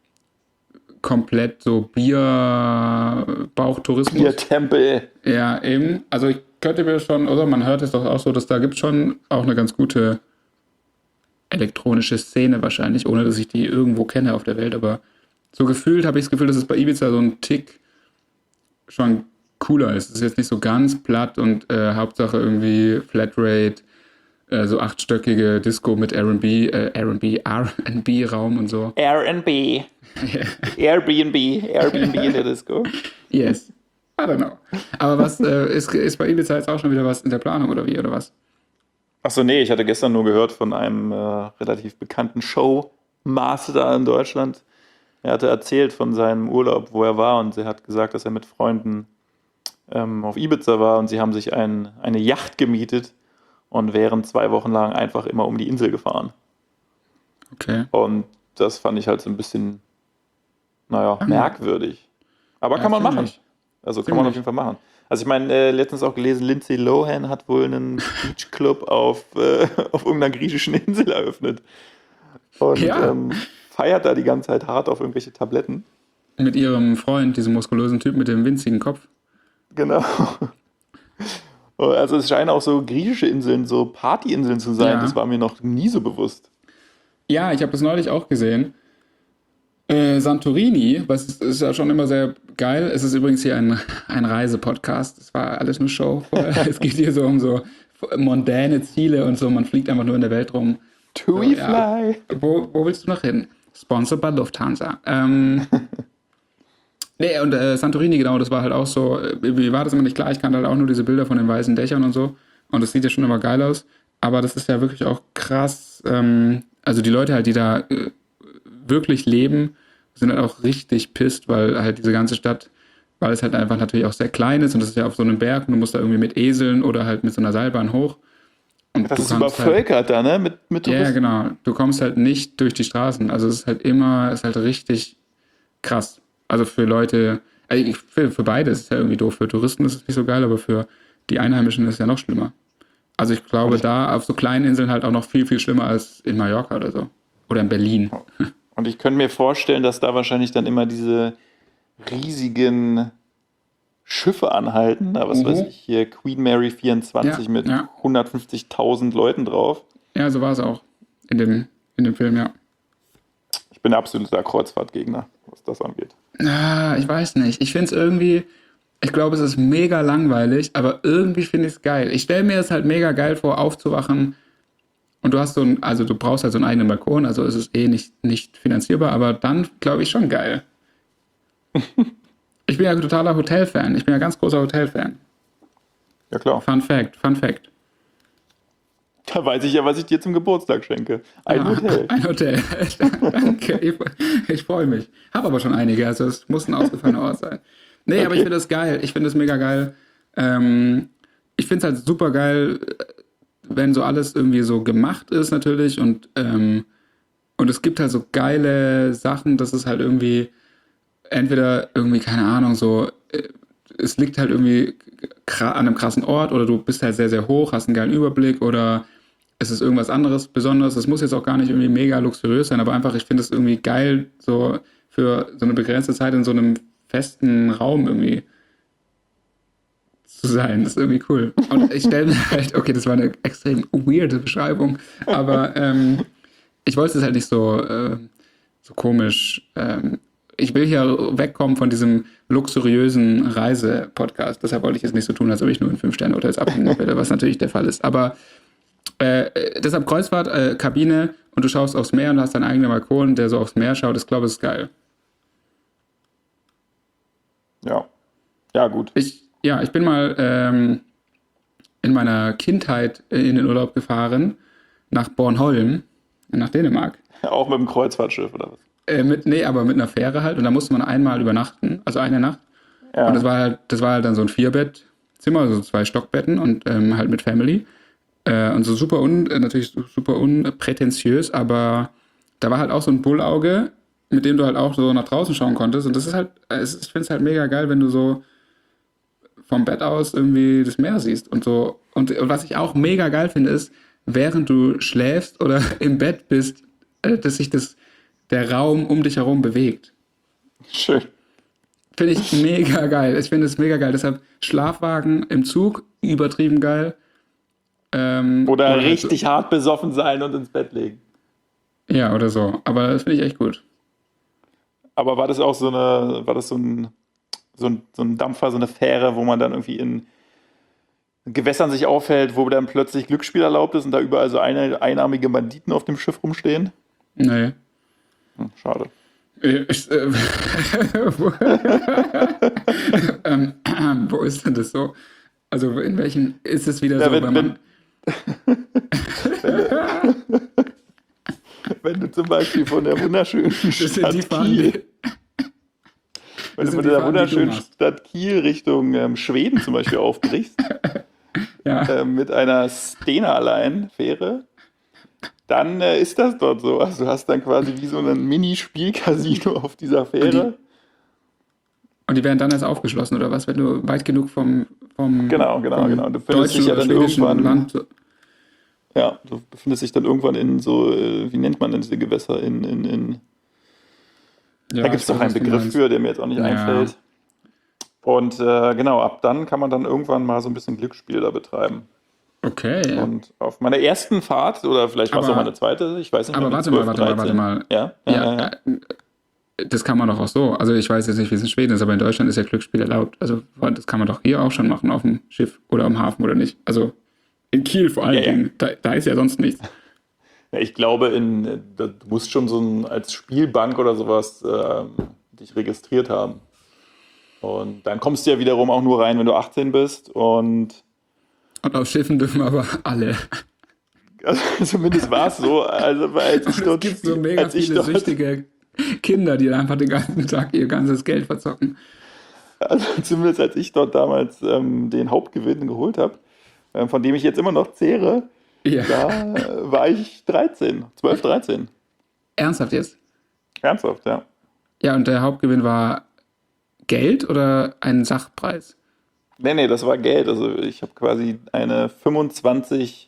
komplett so Bier-Bauchtourismus. Ihr Tempel. Ja, eben. Also ich könnte mir schon, oder man hört es doch auch so, dass da gibt schon auch eine ganz gute elektronische Szene wahrscheinlich, ohne dass ich die irgendwo kenne auf der Welt, aber so gefühlt habe ich das Gefühl, dass es bei Ibiza so ein Tick schon cooler ist. Es ist jetzt nicht so ganz platt und äh, Hauptsache irgendwie Flatrate, äh, so achtstöckige Disco mit R und B, äh, R und B, R und B-Raum und so. Airbnb. Airbnb. Airbnb in der Disco. Yes. I don't know. Aber was, äh, ist, ist bei Ibiza jetzt auch schon wieder was in der Planung oder wie, oder was? Achso, nee, ich hatte gestern nur gehört von einem äh, relativ bekannten Showmaster in Deutschland. Er hatte erzählt von seinem Urlaub, wo er war, und er hat gesagt, dass er mit Freunden ähm, auf Ibiza war und sie haben sich ein, eine Yacht gemietet und wären zwei Wochen lang einfach immer um die Insel gefahren. Okay. Und das fand ich halt so ein bisschen, naja, Ah. merkwürdig. Aber Ja, kann man machen. ziemlich. Also kann man auf Ziemlich. jeden Fall machen. Also ich meine, äh, letztens auch gelesen, Lindsay Lohan hat wohl einen Beachclub auf, äh, auf irgendeiner griechischen Insel eröffnet. Und Ja. ähm, feiert da die ganze Zeit hart auf irgendwelche Tabletten. Mit ihrem Freund, diesem muskulösen Typ mit dem winzigen Kopf. Genau. Also es scheinen auch so griechische Inseln, so Partyinseln zu sein. Ja. Das war mir noch nie so bewusst. Ja, ich habe das neulich auch gesehen. Äh, Santorini, was ist, ist ja schon immer sehr geil. Es ist übrigens hier ein, ein Reisepodcast. Es war alles nur Show vorher. Es geht hier so um so mondäne Ziele und so. Man fliegt einfach nur in der Welt rum. Tui Ja. Fly. Wo, wo willst du noch hin? Sponsored by Lufthansa. Ähm, nee, und äh, Santorini, genau, das war halt auch so. äh, Wie war das immer nicht klar? Ich kannte halt auch nur diese Bilder von den weißen Dächern und so. Und das sieht ja schon immer geil aus. Aber das ist ja wirklich auch krass. Ähm, also die Leute halt, die da äh, wirklich leben, sind halt auch richtig pisst, weil halt diese ganze Stadt, weil es halt einfach natürlich auch sehr klein ist und das ist ja auf so einem Berg und du musst da irgendwie mit Eseln oder halt mit so einer Seilbahn hoch. Und Das du ist kannst halt, übervölkert da, ne? Mit, mit ja, Touristen. genau. Du kommst halt nicht durch die Straßen. Also es ist halt immer, es ist halt richtig krass. Also für Leute, also ich- für, für beide ist es ja irgendwie doof. Für Touristen ist es nicht so geil, aber für die Einheimischen ist es ja noch schlimmer. Also ich glaube, da auf so kleinen Inseln halt auch noch viel, viel schlimmer als in Mallorca oder so. Oder in Berlin. Und ich könnte mir vorstellen, dass da wahrscheinlich dann immer diese riesigen Schiffe anhalten. Na, was Mhm. weiß ich, hier Queen Mary vierundzwanzig Ja, mit ja. hundertfünfzigtausend Leuten drauf. Ja, so war es auch in dem, in dem Film, ja. Ich bin absoluter Kreuzfahrtgegner, was das angeht. Ah, ich weiß nicht. Ich finde es irgendwie, ich glaube, es ist mega langweilig, aber irgendwie finde ich es geil. Ich stelle mir es halt mega geil vor, aufzuwachen und du hast so ein, also du brauchst halt so einen eigenen Balkon, also ist es eh nicht, nicht finanzierbar, aber dann glaube ich schon geil. Ich bin ja totaler Hotelfan. Ich bin ja ganz großer Hotelfan. Ja klar. Fun Fact, Fun Fact. Da weiß ich ja, was ich dir zum Geburtstag schenke. Ein Ah, Hotel. Ein Hotel. Danke. Ich, ich freue mich. Habe aber schon einige, also es muss ein ausgefallener Ort sein. Nee, aber ich Okay. finde das geil. Ich finde das mega geil. Ähm, ich finde es halt super geil, wenn so alles irgendwie so gemacht ist natürlich und, ähm, und es gibt halt so geile Sachen, dass es halt irgendwie entweder irgendwie, keine Ahnung, so äh, es liegt halt irgendwie kra- an einem krassen Ort oder du bist halt sehr, sehr hoch, hast einen geilen Überblick oder es ist irgendwas anderes Besonderes. Es muss jetzt auch gar nicht irgendwie mega luxuriös sein, aber einfach, ich finde es irgendwie geil, so für so eine begrenzte Zeit in so einem festen Raum irgendwie zu sein. Das ist irgendwie cool. Und ich stelle mir halt, okay, das war eine extrem weirde Beschreibung, aber ähm, ich wollte es halt nicht so, äh, so komisch ähm, ich will hier wegkommen von diesem luxuriösen Reise-Podcast. Deshalb wollte ich jetzt nicht so tun, als ob ich nur in Fünf-Sterne-Hotels abhängen werde, was natürlich der Fall ist. Aber äh, deshalb Kreuzfahrt, äh, Kabine und du schaust aufs Meer und hast deinen eigenen Balkon, der so aufs Meer schaut. Ich glaube, das ist geil. Ja, ja gut. Ich, ja, ich bin mal ähm, in meiner Kindheit in den Urlaub gefahren nach Bornholm, nach Dänemark. Auch mit dem Kreuzfahrtschiff oder was? Äh, mit, nee, aber mit einer Fähre halt. Und da musste man einmal übernachten, also eine Nacht. Ja. Und das war halt, das war halt dann so ein Vierbettzimmer, also zwei Stockbetten und ähm, halt mit Family. Äh, und so super un, äh, natürlich super unprätentiös, aber da war halt auch so ein Bullauge, mit dem du halt auch so nach draußen schauen konntest. Und das ist halt, es ist, ich finde es halt mega geil, wenn du so vom Bett aus irgendwie das Meer siehst und so. Und, und was ich auch mega geil finde, ist, während du schläfst oder im Bett bist, äh, dass sich das, der Raum um dich herum bewegt. Schön. Finde ich mega geil. Ich finde es mega geil. Deshalb Schlafwagen im Zug, übertrieben geil. Ähm, Oder, halt richtig so, hart besoffen sein und ins Bett legen. ja, oder so. Aber das finde ich echt gut. Aber war das auch so eine, war das so ein, so ein, so ein Dampfer, so eine Fähre, wo man dann irgendwie in Gewässern sich aufhält, wo dann plötzlich Glücksspiel erlaubt ist und da überall so eine, einarmige Banditen auf dem Schiff rumstehen? Nee. Hm, schade. Ich, äh, wo, ähm, wo ist denn das so? Also in welchen ist es wieder Ja, so, wenn, wenn man... Wenn du zum Beispiel von der wunderschönen Das sind Stadt die Fahren, Kiel, die, wenn du sind von die der Fahren, die du wunderschönen machst. Stadt Kiel Richtung ähm, Schweden zum Beispiel aufbrichst, ja, äh, mit einer Stena-Line-Fähre, dann äh, ist das dort so. Also du hast dann quasi wie so ein Mini-Spiel-Casino auf dieser Fähre. und die werden dann erst aufgeschlossen, oder was? Wenn du weit genug vom, vom, Genau, genau, vom genau. Du befindest dich deutschen ja oder dann schwedischen irgendwann, Land. ja, du befindest dich dann irgendwann in so, äh, wie nennt man denn diese Gewässer? In, in, in, Ja, da gibt es ich doch weiß, einen was du Begriff meinst. für, der mir jetzt auch nicht Ja. einfällt. Und äh, genau, ab dann kann man dann irgendwann mal so ein bisschen Glücksspiel da betreiben. Okay. Und auf meiner ersten Fahrt, oder vielleicht war es Aber- auch meine zweite, ich weiß nicht aber mehr, warte mit mal, zwölf, warte mal, warte dreizehn. mal. Ja, ja, ja. ja. äh, das kann man doch auch so. Also ich weiß jetzt nicht, wie es in Schweden ist, aber in Deutschland ist ja Glücksspiel erlaubt. Also das kann man doch hier auch schon machen auf dem Schiff oder am Hafen oder nicht. Also in Kiel vor allen Ja, ja. Dingen. Da, da ist ja sonst nichts. Ja, ich glaube, in, äh, du musst schon so ein, als Spielbank oder sowas ähm, dich registriert haben. Und dann kommst du ja wiederum auch nur rein, wenn du achtzehn bist. Und Und auf Schiffen dürfen aber alle. also, zumindest war es so. Also, als ich Und es dort, gibt so mega als ich viele dort, süchtige Kinder, die einfach den ganzen Tag ihr ganzes Geld verzocken. also zumindest als ich dort damals ähm, den Hauptgewinn geholt habe, ähm, von dem ich jetzt immer noch zehre, Ja. da äh, war ich dreizehn, zwölf, dreizehn. Ernsthaft jetzt? Ernsthaft, ja. Ja, und der Hauptgewinn war Geld oder ein Sachpreis? Nee, nee, das war Geld. Also ich habe quasi eine fünfundzwanzig,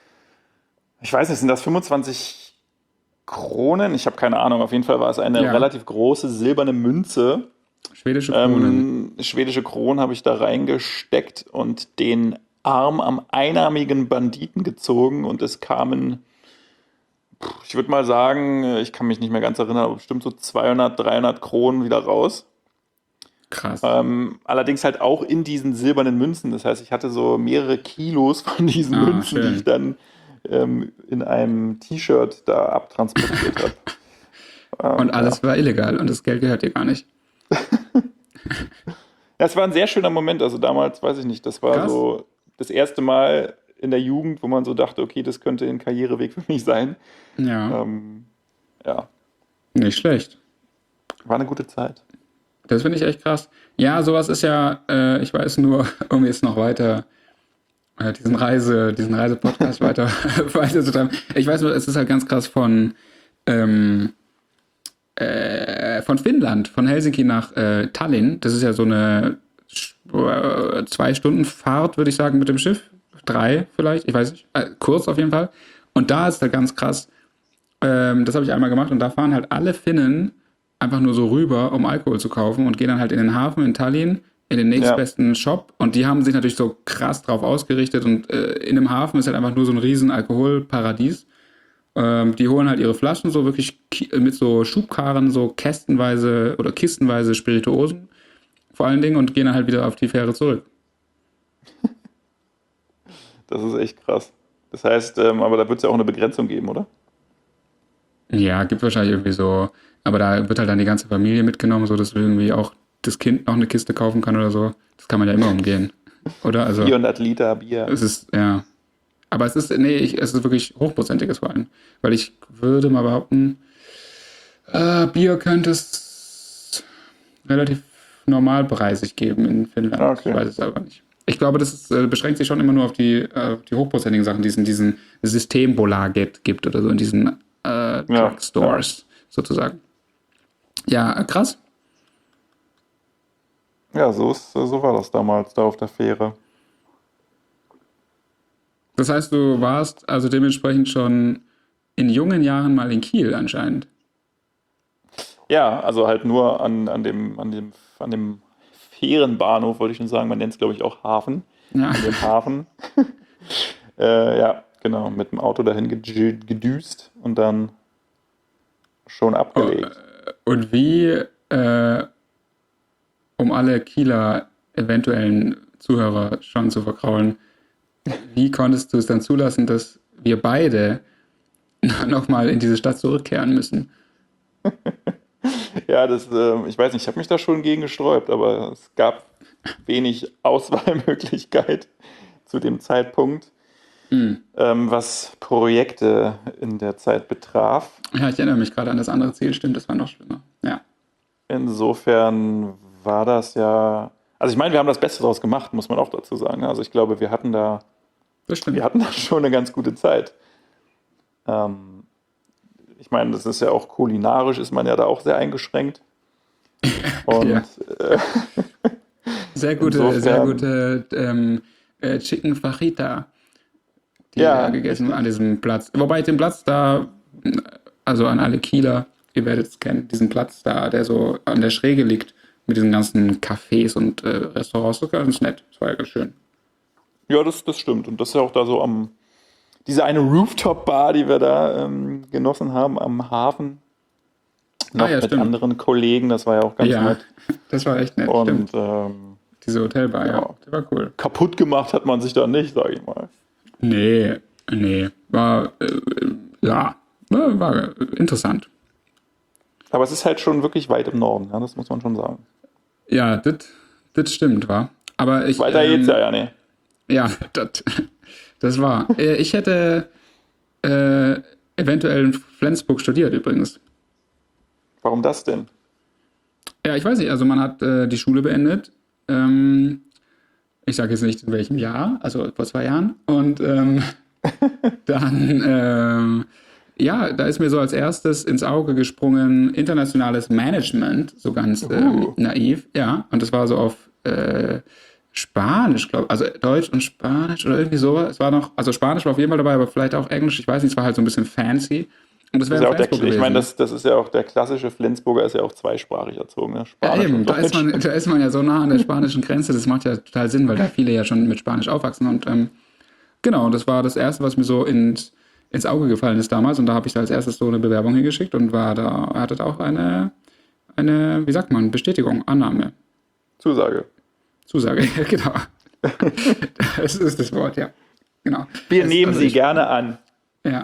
ich weiß nicht, sind das fünfundzwanzig Kronen? Ich habe keine Ahnung. Auf jeden Fall war es eine Ja. relativ große silberne Münze. Schwedische Kronen. Ähm, schwedische Kronen habe ich da reingesteckt und den Arm am einarmigen Banditen gezogen und es kamen, pff, ich würde mal sagen, ich kann mich nicht mehr ganz erinnern, aber bestimmt so zweihundert, dreihundert Kronen wieder raus. Krass. Ähm, allerdings halt auch in diesen silbernen Münzen. Das heißt, ich hatte so mehrere Kilos von diesen Ah, Münzen, schön. die ich dann ähm, in einem T-Shirt da abtransportiert habe. Ähm, Und alles war illegal und das Geld gehört dir gar nicht. Das war ein sehr schöner Moment. Also damals, weiß ich nicht, das war Krass. so das erste Mal in der Jugend, wo man so dachte, okay, das könnte ein Karriereweg für mich sein. Ja, Ähm, ja, nicht schlecht. war eine gute Zeit. Das finde ich echt krass. Ja, sowas ist ja, äh, ich weiß nur, um jetzt noch weiter äh, diesen Reise, diesen Reise-Podcast weiter, weiter zu treiben. Ich weiß nur, es ist halt ganz krass von, ähm, äh, von Finnland, von Helsinki nach äh, Tallinn. Das ist ja so eine äh, zwei Stunden Fahrt, würde ich sagen, mit dem Schiff. Drei vielleicht, ich weiß nicht, äh, kurz auf jeden Fall. Und da ist halt ganz krass, ähm, das habe ich einmal gemacht und da fahren halt alle Finnen einfach nur so rüber, um Alkohol zu kaufen und gehen dann halt in den Hafen in Tallinn, in den nächstbesten Shop und die haben sich natürlich so krass drauf ausgerichtet und äh, in dem Hafen ist halt einfach nur so ein riesen Alkoholparadies Ähm, die holen halt ihre Flaschen so wirklich ki- mit so Schubkarren, so kästenweise oder kistenweise Spirituosen vor allen Dingen und gehen dann halt wieder auf die Fähre zurück. Das ist echt krass. Das heißt, ähm, aber da wird es ja auch eine Begrenzung geben, oder? Ja, gibt wahrscheinlich irgendwie so, aber da wird halt dann die ganze Familie mitgenommen, so dass irgendwie auch das Kind noch eine Kiste kaufen kann oder so. Das kann man ja immer umgehen, oder? Also vierhundert Liter Bier. es ist, ja. Aber es ist, nee, ich, es ist wirklich hochprozentiges vor allem. Weil ich würde mal behaupten, äh, Bier könnte es relativ normalpreisig geben in Ah, Finnland. Ich okay. weiß es aber nicht. Ich glaube, das ist, äh, beschränkt sich schon immer nur auf die, äh, die hochprozentigen Sachen, die es in diesen Systembolaget gibt oder so, in diesen äh, Ja, ja. Drugstores sozusagen. Ja, äh, krass. Ja, so ist, so war das damals da auf der Fähre. Das heißt, du warst also dementsprechend schon in jungen Jahren mal in Kiel anscheinend. Ja, also halt nur an, an dem, an dem, an dem Fährenbahnhof, wollte ich schon sagen. Man nennt es, glaube ich, auch Hafen. Ja. An dem Hafen. Äh, ja, genau, mit dem Auto dahin gedü- gedüst und dann schon abgelegt. Und wie, äh, um alle Kieler eventuellen Zuhörer schon zu verkraulen, wie konntest du es dann zulassen, dass wir beide nochmal in diese Stadt zurückkehren müssen? Ja, das, äh, ich weiß nicht, ich habe mich da schon gegen gesträubt, aber es gab wenig Auswahlmöglichkeit zu dem Zeitpunkt, Hm. ähm, was Projekte in der Zeit betraf. Ja, ich erinnere mich gerade an das andere Ziel, stimmt, das war noch schlimmer. Ja, Insofern war das ja, also ich meine, wir haben das Beste daraus gemacht, muss man auch dazu sagen. Also ich glaube, wir hatten da, das wir stimmt. hatten da schon eine ganz gute Zeit. Ähm, ich meine, das ist ja auch kulinarisch, ist man ja da auch sehr eingeschränkt. Ja, Und äh, sehr gute, sehr insofern, gute ähm, äh, Chicken Fajita, die wir ja, gegessen haben an richtig. diesem Platz. Wobei ich den Platz da, also an alle Kieler, ihr werdet es kennen, diesen Platz da, der so an der Schräge liegt, mit diesen ganzen Cafés und äh, Restaurants, das war ganz nett. Das war ja ganz schön. Ja, das, das stimmt. Und das ist ja auch da so am, diese eine Rooftop-Bar, die wir da ähm, genossen haben am Hafen, Ah noch ja, mit stimmt. anderen Kollegen, das war ja auch ganz Ja, nett. das war echt nett, Und stimmt. ähm, Diese Hotelbar, ja, ja, die war cool. kaputt gemacht hat man sich da nicht, sage ich mal. Nee, nee, war, äh, ja, war, war interessant. Aber es ist halt schon wirklich weit im Norden, ja, das muss man schon sagen. Ja, das das stimmt, war. Aber ich, Weiter geht's ja, ähm, ja, ne. ja, das das war. Äh, Ich hätte äh, eventuell in Flensburg studiert übrigens. Warum das denn? Ja, ich weiß nicht, also man hat äh, die Schule beendet. Ähm, ich sage jetzt nicht in welchem Jahr, also vor zwei Jahren. Und ähm, dann, ähm, ja, da ist mir so als erstes ins Auge gesprungen internationales Management, so ganz ähm, Uh, naiv, ja. Und das war so auf äh, Spanisch, glaube ich, also Deutsch und Spanisch oder irgendwie so. Es war noch, also Spanisch war auf jeden Fall dabei, aber vielleicht auch Englisch, ich weiß nicht, es war halt so ein bisschen fancy. Und das das wäre ist in ja auch der, Flensburg ich meine, gewesen. das, das ist ja auch der klassische Flensburger, ist ja auch zweisprachig erzogen, ne? Ja, Spanisch eben, und da ist Deutsch. man, da ist man ja so nah an der spanischen Grenze, das macht ja total Sinn, weil da viele ja schon mit Spanisch aufwachsen. Und ähm, genau, das war das Erste, was mir so ins, ins Auge gefallen ist damals. Und da habe ich da als erstes so eine Bewerbung hingeschickt und war da, hatte da auch eine, eine, wie sagt man, Bestätigung, Annahme, Zusage. Zusage, genau. Das ist das Wort, ja. Genau. Wir Es, nehmen also Sie ich, gerne an. ja.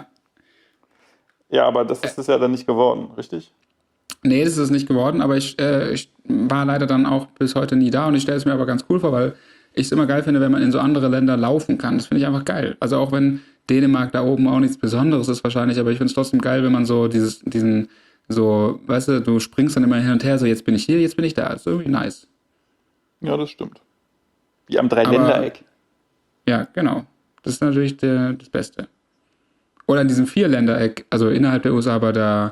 Ja, aber das ist es ja dann nicht geworden, richtig? Nee, das ist es nicht geworden, aber ich, äh, ich war leider dann auch bis heute nie da und ich stelle es mir aber ganz cool vor, weil ich es immer geil finde, wenn man in so andere Länder laufen kann. Das finde ich einfach geil. Also auch wenn Dänemark da oben auch nichts Besonderes ist wahrscheinlich, aber ich finde es trotzdem geil, wenn man so dieses, diesen, so, weißt du, du springst dann immer hin und her, so jetzt bin ich hier, jetzt bin ich da. Das ist irgendwie nice. Ja, das stimmt. Wie am Aber Dreiländereck. ja, genau. Das ist natürlich der, das Beste. Oder in diesem Vierländereck, also innerhalb der U S A, aber da,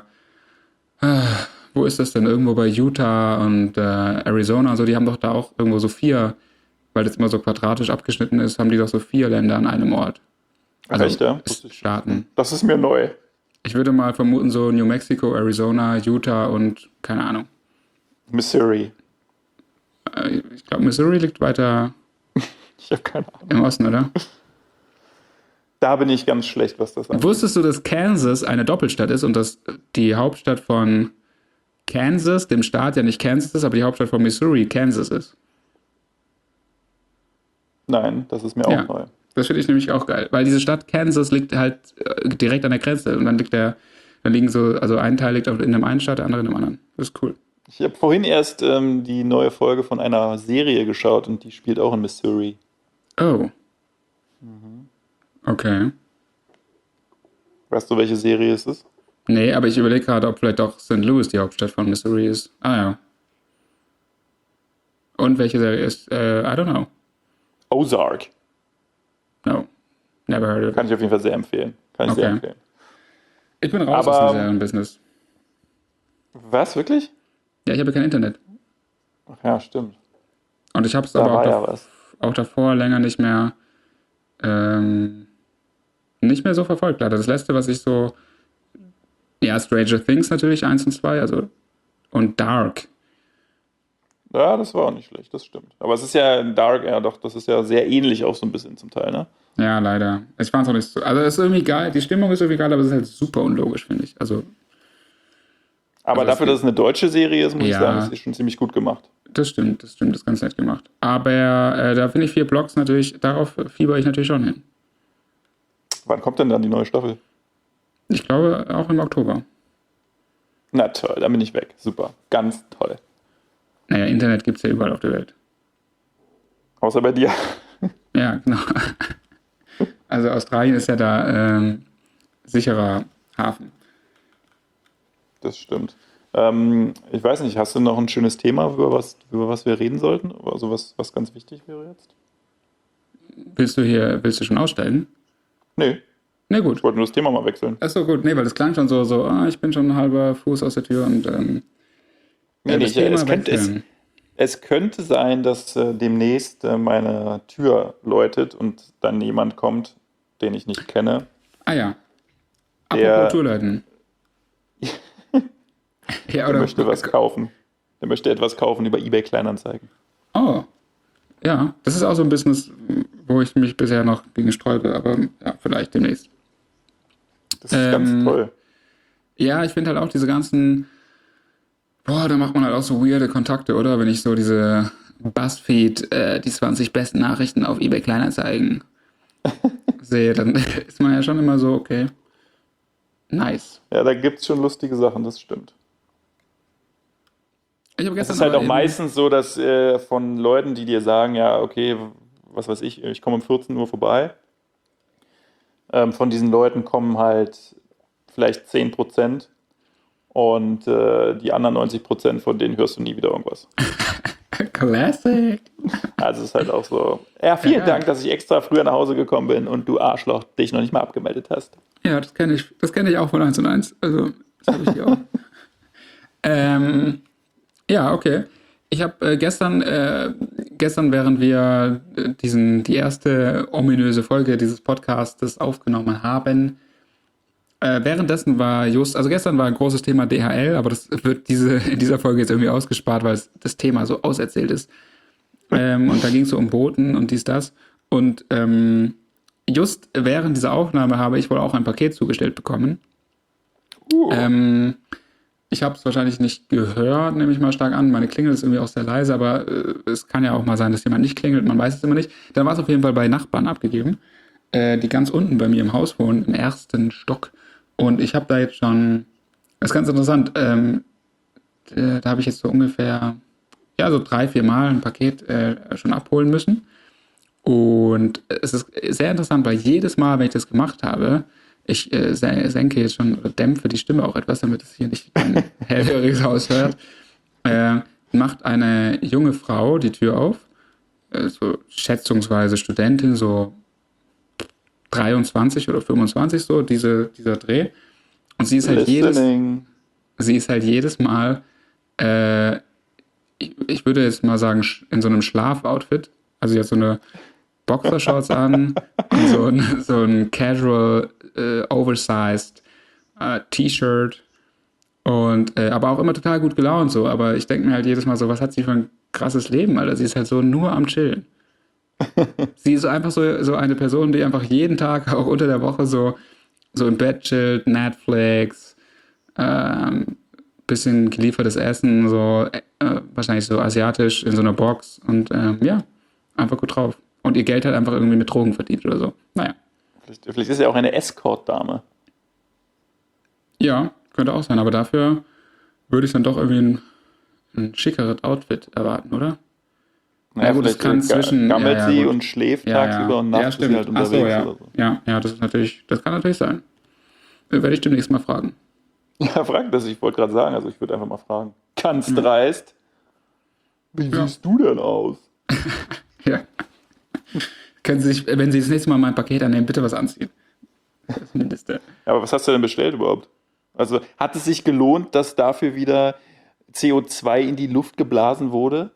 wo ist das denn? Irgendwo bei Utah und äh, Arizona, so, die haben doch da auch irgendwo so vier, weil das immer so quadratisch abgeschnitten ist, haben die doch so vier Länder an einem Ort. Ach, Also echt, ja? S- Wusste ich. Staaten. Das ist mir neu. Ich würde mal vermuten, so New Mexico, Arizona, Utah und keine Ahnung. Missouri. Äh, ich glaube, Missouri liegt weiter Ich habe keine Ahnung. im Osten, oder? Da bin ich ganz schlecht, was das angeht. Wusstest du, dass Kansas eine Doppelstadt ist und dass die Hauptstadt von Kansas, dem Staat ja nicht Kansas ist, aber die Hauptstadt von Missouri Kansas ist? Nein, das ist mir auch Ja, neu. das finde ich nämlich auch geil, weil diese Stadt Kansas liegt halt äh, direkt an der Grenze und dann liegt der, dann liegen so, also ein Teil liegt auf- in dem einen Staat, der andere in dem anderen. Das ist cool. Ich habe vorhin erst ähm, die neue Folge von einer Serie geschaut und die spielt auch in Missouri. Oh. Okay. Weißt du, welche Serie es ist? Nee, aber ich überlege gerade, ob vielleicht auch Saint Louis die Hauptstadt von Missouri ist. Ah ja. Und welche Serie ist? Äh, I don't know. Ozark. No. Never heard of it. Kann ich auf jeden Fall sehr empfehlen. Kann ich sehr Okay. empfehlen. Ich bin raus Aber- aus dem Serienbusiness. Was, wirklich? Ja, ich habe kein Internet. Ach ja, stimmt. Und ich habe es Da aber auch, war ja dav- was. auch davor länger nicht mehr ähm, nicht mehr so verfolgt. Leider. Das letzte, was ich so ja, Stranger Things natürlich, eins und zwei, also und Dark. Ja, das war auch nicht schlecht, das stimmt. Aber es ist ja in Dark, ja doch, das ist ja sehr ähnlich auch so ein bisschen zum Teil, ne? Ja, leider. Ich fand es auch nicht so. Also es ist irgendwie geil, die Stimmung ist irgendwie geil, aber es ist halt super unlogisch, finde ich. Also Aber Also es dafür, geht- dass es eine deutsche Serie ist, muss ich Ja. sagen, ist sie schon ziemlich gut gemacht. das stimmt, das stimmt, das ist ganz nett gemacht. Aber äh, da finde ich vier Blocks natürlich, darauf fieber ich natürlich schon hin. Wann kommt denn dann die neue Staffel? Ich glaube auch im Oktober. Na toll, dann bin ich weg. Super, ganz toll. Naja, Internet gibt es ja überall auf der Welt. Außer bei dir. Ja, genau. Also Australien ist ja da ähm, sicherer Hafen. Das stimmt. Ähm, ich weiß nicht, hast du noch ein schönes Thema, über was, über was wir reden sollten? Also was, was ganz wichtig wäre jetzt? Willst du hier, willst du schon aussteigen? Nee, Na gut. ich wollte nur das Thema mal wechseln. Achso, gut. Nee, weil das klang schon so, so, ah, ich bin schon ein halber Fuß aus der Tür und ähm, Nee, äh, nee, das ich, Thema es, könnte, es, wechseln. es könnte sein, dass äh, demnächst äh, meine Tür läutet und dann jemand kommt, den ich nicht kenne. Ah ja. Der- Apropos Tourleuten. Ja, Der oder? möchte was kaufen. Der möchte etwas kaufen über eBay Kleinanzeigen. Oh. Ja, das ist auch so ein Business, wo ich mich bisher noch gegen sträube, aber ja, vielleicht demnächst. Das ist ganz Ähm, toll. Ja, ich finde halt auch diese ganzen, boah, da macht man halt auch so weirde Kontakte, oder? Wenn ich so diese Buzzfeed, äh, die zwanzig besten Nachrichten auf eBay Kleinanzeigen sehe, dann ist man ja schon immer so, okay, nice. Ja, da gibt es schon lustige Sachen, das stimmt. Ich habe Es gestern ist halt aber auch eben- meistens so, dass äh, von Leuten, die dir sagen, ja, okay, was weiß ich, ich komme um vierzehn Uhr vorbei. Ähm, von diesen Leuten kommen halt vielleicht zehn Prozent und äh, die anderen neunzig Prozent von denen hörst du nie wieder irgendwas. Classic. Also es ist halt auch so, ja, vielen Ja. Dank, dass ich extra früher nach Hause gekommen bin und du Arschloch dich noch nicht mal abgemeldet hast. Ja, das kenne ich. Das kenne ich auch von eins und eins. Also, das habe ich hier auch. ähm, ja, okay. Ich habe äh, gestern, äh, gestern, während wir äh, diesen, die erste ominöse Folge dieses Podcastes aufgenommen haben, äh, währenddessen war just, also gestern war ein großes Thema D H L, aber das wird diese, in dieser Folge jetzt irgendwie ausgespart, weil es, das Thema so auserzählt ist. Ähm, und da ging es so um Boten und dies, das. Und ähm, just während dieser Aufnahme habe ich wohl auch ein Paket zugestellt bekommen. Uh, Ähm, ich habe es wahrscheinlich nicht gehört, nehme ich mal stark an. Meine Klingel ist irgendwie auch sehr leise, aber äh, es kann ja auch mal sein, dass jemand nicht klingelt, man weiß es immer nicht. Dann war es auf jeden Fall bei Nachbarn abgegeben, äh, die ganz unten bei mir im Haus wohnen, im ersten Stock. Und ich habe da jetzt schon, das ist ganz interessant, ähm, äh, da habe ich jetzt so ungefähr, ja, so drei, vier Mal ein Paket äh, schon abholen müssen. Und es ist sehr interessant, weil jedes Mal, wenn ich das gemacht habe, ich äh, se- senke jetzt schon oder dämpfe die Stimme auch etwas, damit es hier nicht ein hellhöriges Haus hört, äh, macht eine junge Frau die Tür auf, äh, so schätzungsweise Studentin, so dreiundzwanzig oder fünfundzwanzig, so diese, dieser Dreh. Und sie ist halt jedes, listening. sie ist halt jedes Mal, äh, ich, ich würde jetzt mal sagen, sch- in so einem Schlafoutfit. Also sie hat so eine Boxershorts an und so ein, so ein casual, äh, oversized äh, T-Shirt. Und äh, aber auch immer total gut gelaunt so. Aber ich denke mir halt jedes Mal so, was hat sie für ein krasses Leben, Alter? Sie ist halt so nur am Chillen. Sie ist einfach so, so eine Person, die einfach jeden Tag, auch unter der Woche, so, so im Bett chillt, Netflix, ähm, bisschen geliefertes Essen, so äh, wahrscheinlich so asiatisch in so einer Box und ähm, ja, einfach gut drauf. Und ihr Geld halt einfach irgendwie mit Drogen verdient oder so. Naja. Vielleicht, vielleicht ist sie auch eine Escort-Dame. Ja, könnte auch sein, aber dafür würde ich dann doch irgendwie ein, ein schickeres Outfit erwarten, oder? Ja Naja, gut, es vielleicht kann äh, ga- zwischen, ja, gammelt ja, sie gut. und schläft Ja, tagsüber ja. und Ja, nachts ist sie halt stimmt. Ach so, unterwegs ja. oder so. Ja, ja, das ist natürlich, das kann natürlich sein. Äh, Werde ich demnächst mal fragen. Ja, frag das, ich wollte gerade sagen, also ich würde einfach mal fragen. Ganz Ja. dreist. Wie Ja. siehst du denn aus? Ja. Können Sie sich, wenn Sie das nächste Mal mein Paket annehmen, bitte was anziehen. Das Mindeste. Ja, aber was hast du denn bestellt überhaupt? Also hat es sich gelohnt, dass dafür wieder C O zwei in die Luft geblasen wurde?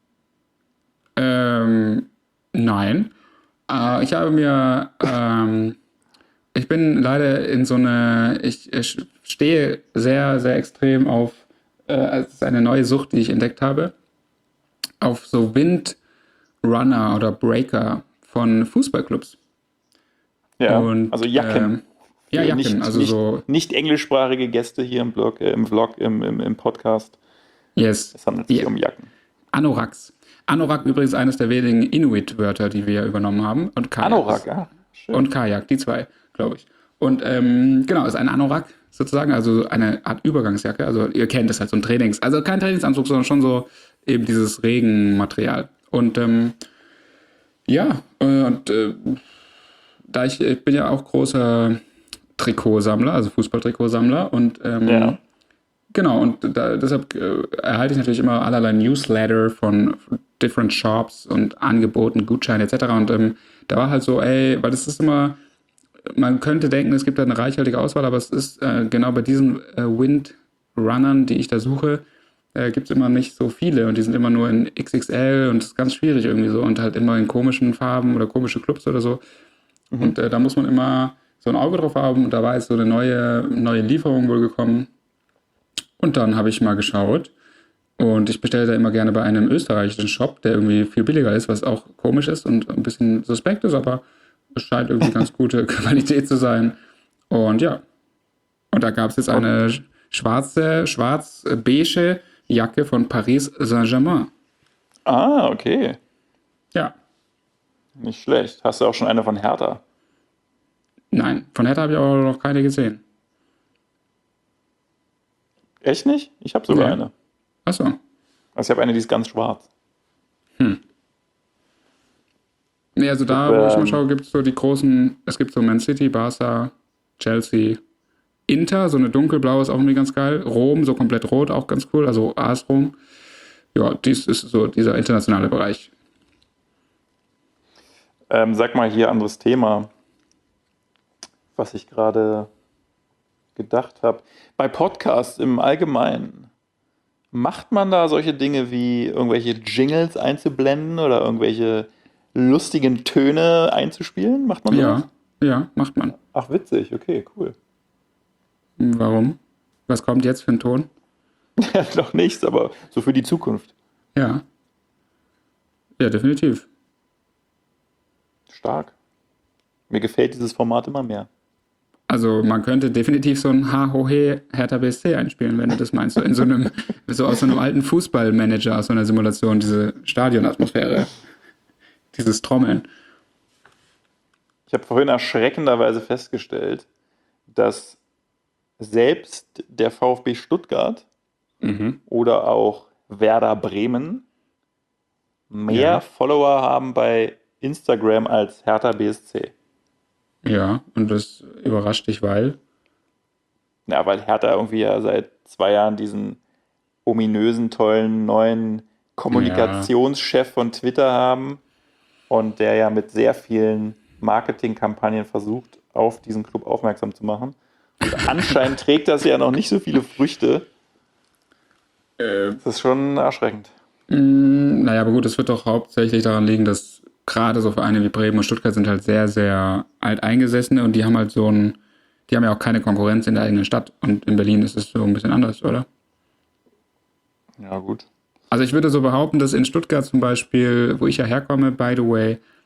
Ähm, nein. Äh, ich habe mir, ähm, ich bin leider in so eine, ich, ich stehe sehr, sehr extrem auf, äh, es ist eine neue Sucht, die ich entdeckt habe, auf so Windrunner oder Breaker von Fußballclubs. Ja, Und, also Jacken. ähm, ja, Für Jacken, nicht, also nicht, so, nicht englischsprachige Gäste hier im Blog, äh, im Vlog, im, im, im Podcast. yes, Es handelt sich yeah. um Jacken. Anoraks. Anorak übrigens eines der wenigen Inuit-Wörter, die wir übernommen haben. Und Kajak. Anorak, ah, schön. Und Kajak, die zwei, glaube ich. Und ähm, genau, ist ein Anorak sozusagen, also eine Art Übergangsjacke. Also ihr kennt es halt, so ein Trainings, also kein Trainingsanzug, sondern schon so eben dieses Regenmaterial. Und ähm, ja, äh, und äh, da ich, ich bin ja auch großer Trikotsammler, also Fußballtrikotsammler und ähm, Ja. genau, und da, deshalb äh, erhalte ich natürlich immer allerlei Newsletter von different Shops und Angeboten, Gutscheine et cetera. Und ähm, da war halt so, ey, weil das ist immer, man könnte denken, es gibt da eine reichhaltige Auswahl, aber es ist äh, genau bei diesen äh, Windrunnern, die ich da suche, äh, gibt es immer nicht so viele und die sind immer nur in X X L und das ist ganz schwierig irgendwie so und halt immer in komischen Farben oder komische Clubs oder so. Und äh, da muss man immer so ein Auge drauf haben und da war jetzt so eine neue, neue Lieferung wohl gekommen. Und dann habe ich mal geschaut und ich bestelle da immer gerne bei einem österreichischen Shop, der irgendwie viel billiger ist, was auch komisch ist und ein bisschen suspekt ist, aber es scheint irgendwie ganz gute Qualität zu sein. Und ja, und da gab es jetzt eine schwarze, schwarz-beige Jacke von Paris Saint-Germain. Ah, okay. Ja, Nicht schlecht. Hast du auch schon eine von Hertha? nein, von Hertha habe ich auch noch keine gesehen. Echt nicht? Ich habe sogar Nee. eine. Achso, Also ich habe eine, die ist ganz schwarz. nee, also da, hab, wo ich mal ähm, schaue, gibt es so die großen, es gibt so Man City, Barca, Chelsea, Inter, so eine dunkelblaue ist auch irgendwie ganz geil. Rom, so komplett rot, auch ganz cool, also A S Rom. Ja, dies ist so dieser internationale Bereich. Ähm, sag mal hier anderes Thema, was ich gerade gedacht habe. Bei Podcasts im Allgemeinen, macht man da solche Dinge wie irgendwelche Jingles einzublenden oder irgendwelche lustigen Töne einzuspielen? Macht man sowas? Ja, ja, macht man. Ach, witzig, okay, cool. Warum? Was kommt jetzt für ein Ton? Ja, noch nichts, aber so für die Zukunft. Ja. Ja, definitiv. Stark. Mir gefällt dieses Format immer mehr. Also man könnte definitiv so ein Ha-Ho-He Hertha B S C einspielen, wenn du das meinst. So in so einem, so aus so einem alten Fußballmanager, aus so einer Simulation, diese Stadionatmosphäre, dieses Trommeln. Ich habe vorhin erschreckenderweise festgestellt, dass selbst der VfB Stuttgart Mhm. oder auch Werder Bremen mehr Ja. Follower haben bei Instagram als Hertha B S C. Ja, und das überrascht dich, weil? Ja, weil Hertha irgendwie ja seit zwei Jahren diesen ominösen, tollen neuen Kommunikationschef von Twitter haben und der ja mit sehr vielen Marketingkampagnen versucht, auf diesen Club aufmerksam zu machen. Und anscheinend trägt das ja noch nicht so viele Früchte. Äh, Das ist schon erschreckend. mh, naja, aber gut, es wird doch hauptsächlich daran liegen, dass gerade so Vereine wie Bremen und Stuttgart sind halt sehr, sehr alteingesessene und die haben halt so ein, die haben ja auch keine Konkurrenz in der eigenen Stadt. Und in Berlin ist es so ein bisschen anders, oder? Ja, gut. Also ich würde so behaupten, dass in Stuttgart zum Beispiel, wo ich ja herkomme, by the way,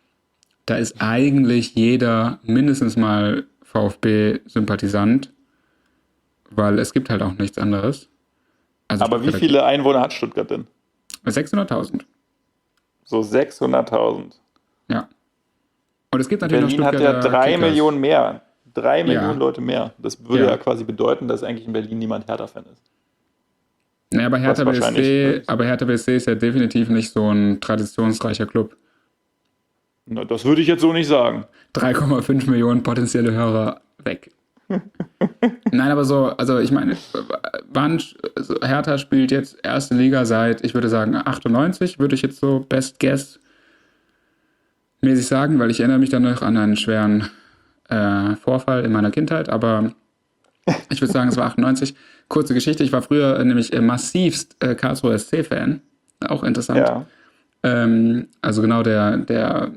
da ist eigentlich jeder mindestens mal VfB-Sympathisant, weil es gibt halt auch nichts anderes. Also Aber wie Stuttgart- viele Einwohner hat Stuttgart denn? sechshunderttausend. So sechshunderttausend. Ja. Und es gibt natürlich Berlin noch hat ja Stuttgarter drei Kickers. Millionen mehr. Drei Ja. Millionen Leute mehr. Das würde ja. Ja. quasi bedeuten, dass eigentlich in Berlin niemand Hertha-Fan ist. Naja, aber Hertha Was wahrscheinlich BSC, ist. aber Hertha B S C ist ja definitiv nicht so ein traditionsreicher Club. Na, das würde ich jetzt so nicht sagen. drei Komma fünf Millionen potenzielle Hörer weg. Nein, aber so, also ich meine, wann, also Hertha spielt jetzt erste Liga seit, ich würde sagen, achtundneunzig, würde ich jetzt so best guess mäßig sagen, weil ich erinnere mich dann noch an einen schweren äh, Vorfall in meiner Kindheit, aber ich würde sagen, es war achtundneunzig. Kurze Geschichte, ich war früher äh, nämlich äh, massivst äh, Karlsruher S C-Fan, auch interessant. Ja. Ähm, also genau der, der,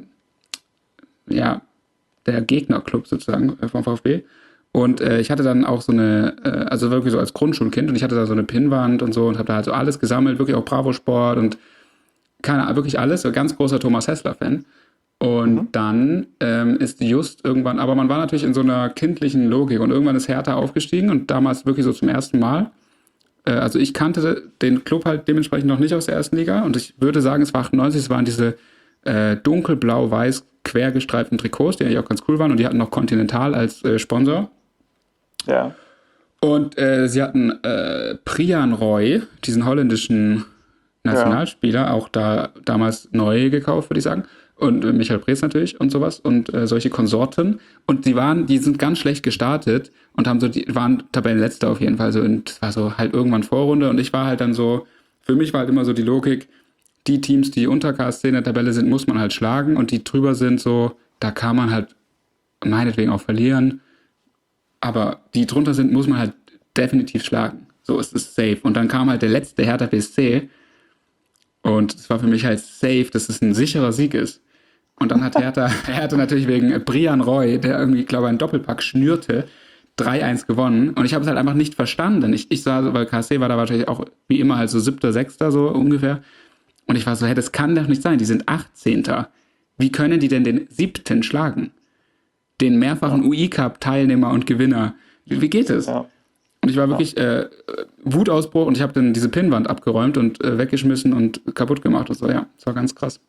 ja, der Gegnerclub sozusagen äh, vom VfB. Und äh, ich hatte dann auch so eine, äh, also wirklich so als Grundschulkind, und ich hatte da so eine Pinnwand und so und habe da halt so alles gesammelt, wirklich auch Bravo Sport und keine Ahnung, wirklich alles, so ganz großer Thomas Hessler-Fan. Und Mhm. dann ähm, ist just irgendwann, aber man war natürlich in so einer kindlichen Logik und irgendwann ist Hertha aufgestiegen und damals wirklich so zum ersten Mal. Äh, also ich kannte den Club halt dementsprechend noch nicht aus der ersten Liga und ich würde sagen, es war achtundneunzig, es waren diese äh, dunkelblau-weiß quergestreiften Trikots, die eigentlich auch ganz cool waren und die hatten noch Continental als äh, Sponsor. Ja. Und äh, sie hatten äh, Priyan Roy, diesen holländischen Nationalspieler, auch da damals neu gekauft, würde ich sagen. Und äh, Michael Preetz natürlich und sowas und äh, solche Konsorten. Und die waren, die sind ganz schlecht gestartet und haben so, die waren Tabellenletzter auf jeden Fall so. Und es war so halt irgendwann Vorrunde und ich war halt dann so, für mich war halt immer so die Logik, die Teams, die unter K S C in der Tabelle sind, muss man halt schlagen und die drüber sind so, da kann man halt meinetwegen auch verlieren. Aber die drunter sind, muss man halt definitiv schlagen. So ist es safe. Und dann kam halt der letzte Hertha B S C. Und es war für mich halt safe, dass es ein sicherer Sieg ist. Und dann hat Hertha, Hertha natürlich wegen Priyan Roy, der irgendwie, glaube ich, einen Doppelpack schnürte, drei eins gewonnen. Und ich habe es halt einfach nicht verstanden. Ich, ich sah, weil K S C war da wahrscheinlich auch wie immer halt so siebter, sechster so ungefähr. Und ich war so, hey, das kann doch nicht sein. Die sind achtzehnter. Wie können die denn den siebten schlagen? Den mehrfachen U I-Cup-Teilnehmer und Gewinner. Wie, wie geht es? Ja. Und ich war wirklich äh, Wutausbruch und ich habe dann diese Pinnwand abgeräumt und äh, weggeschmissen und kaputt gemacht und so. Ja, das war ganz krass.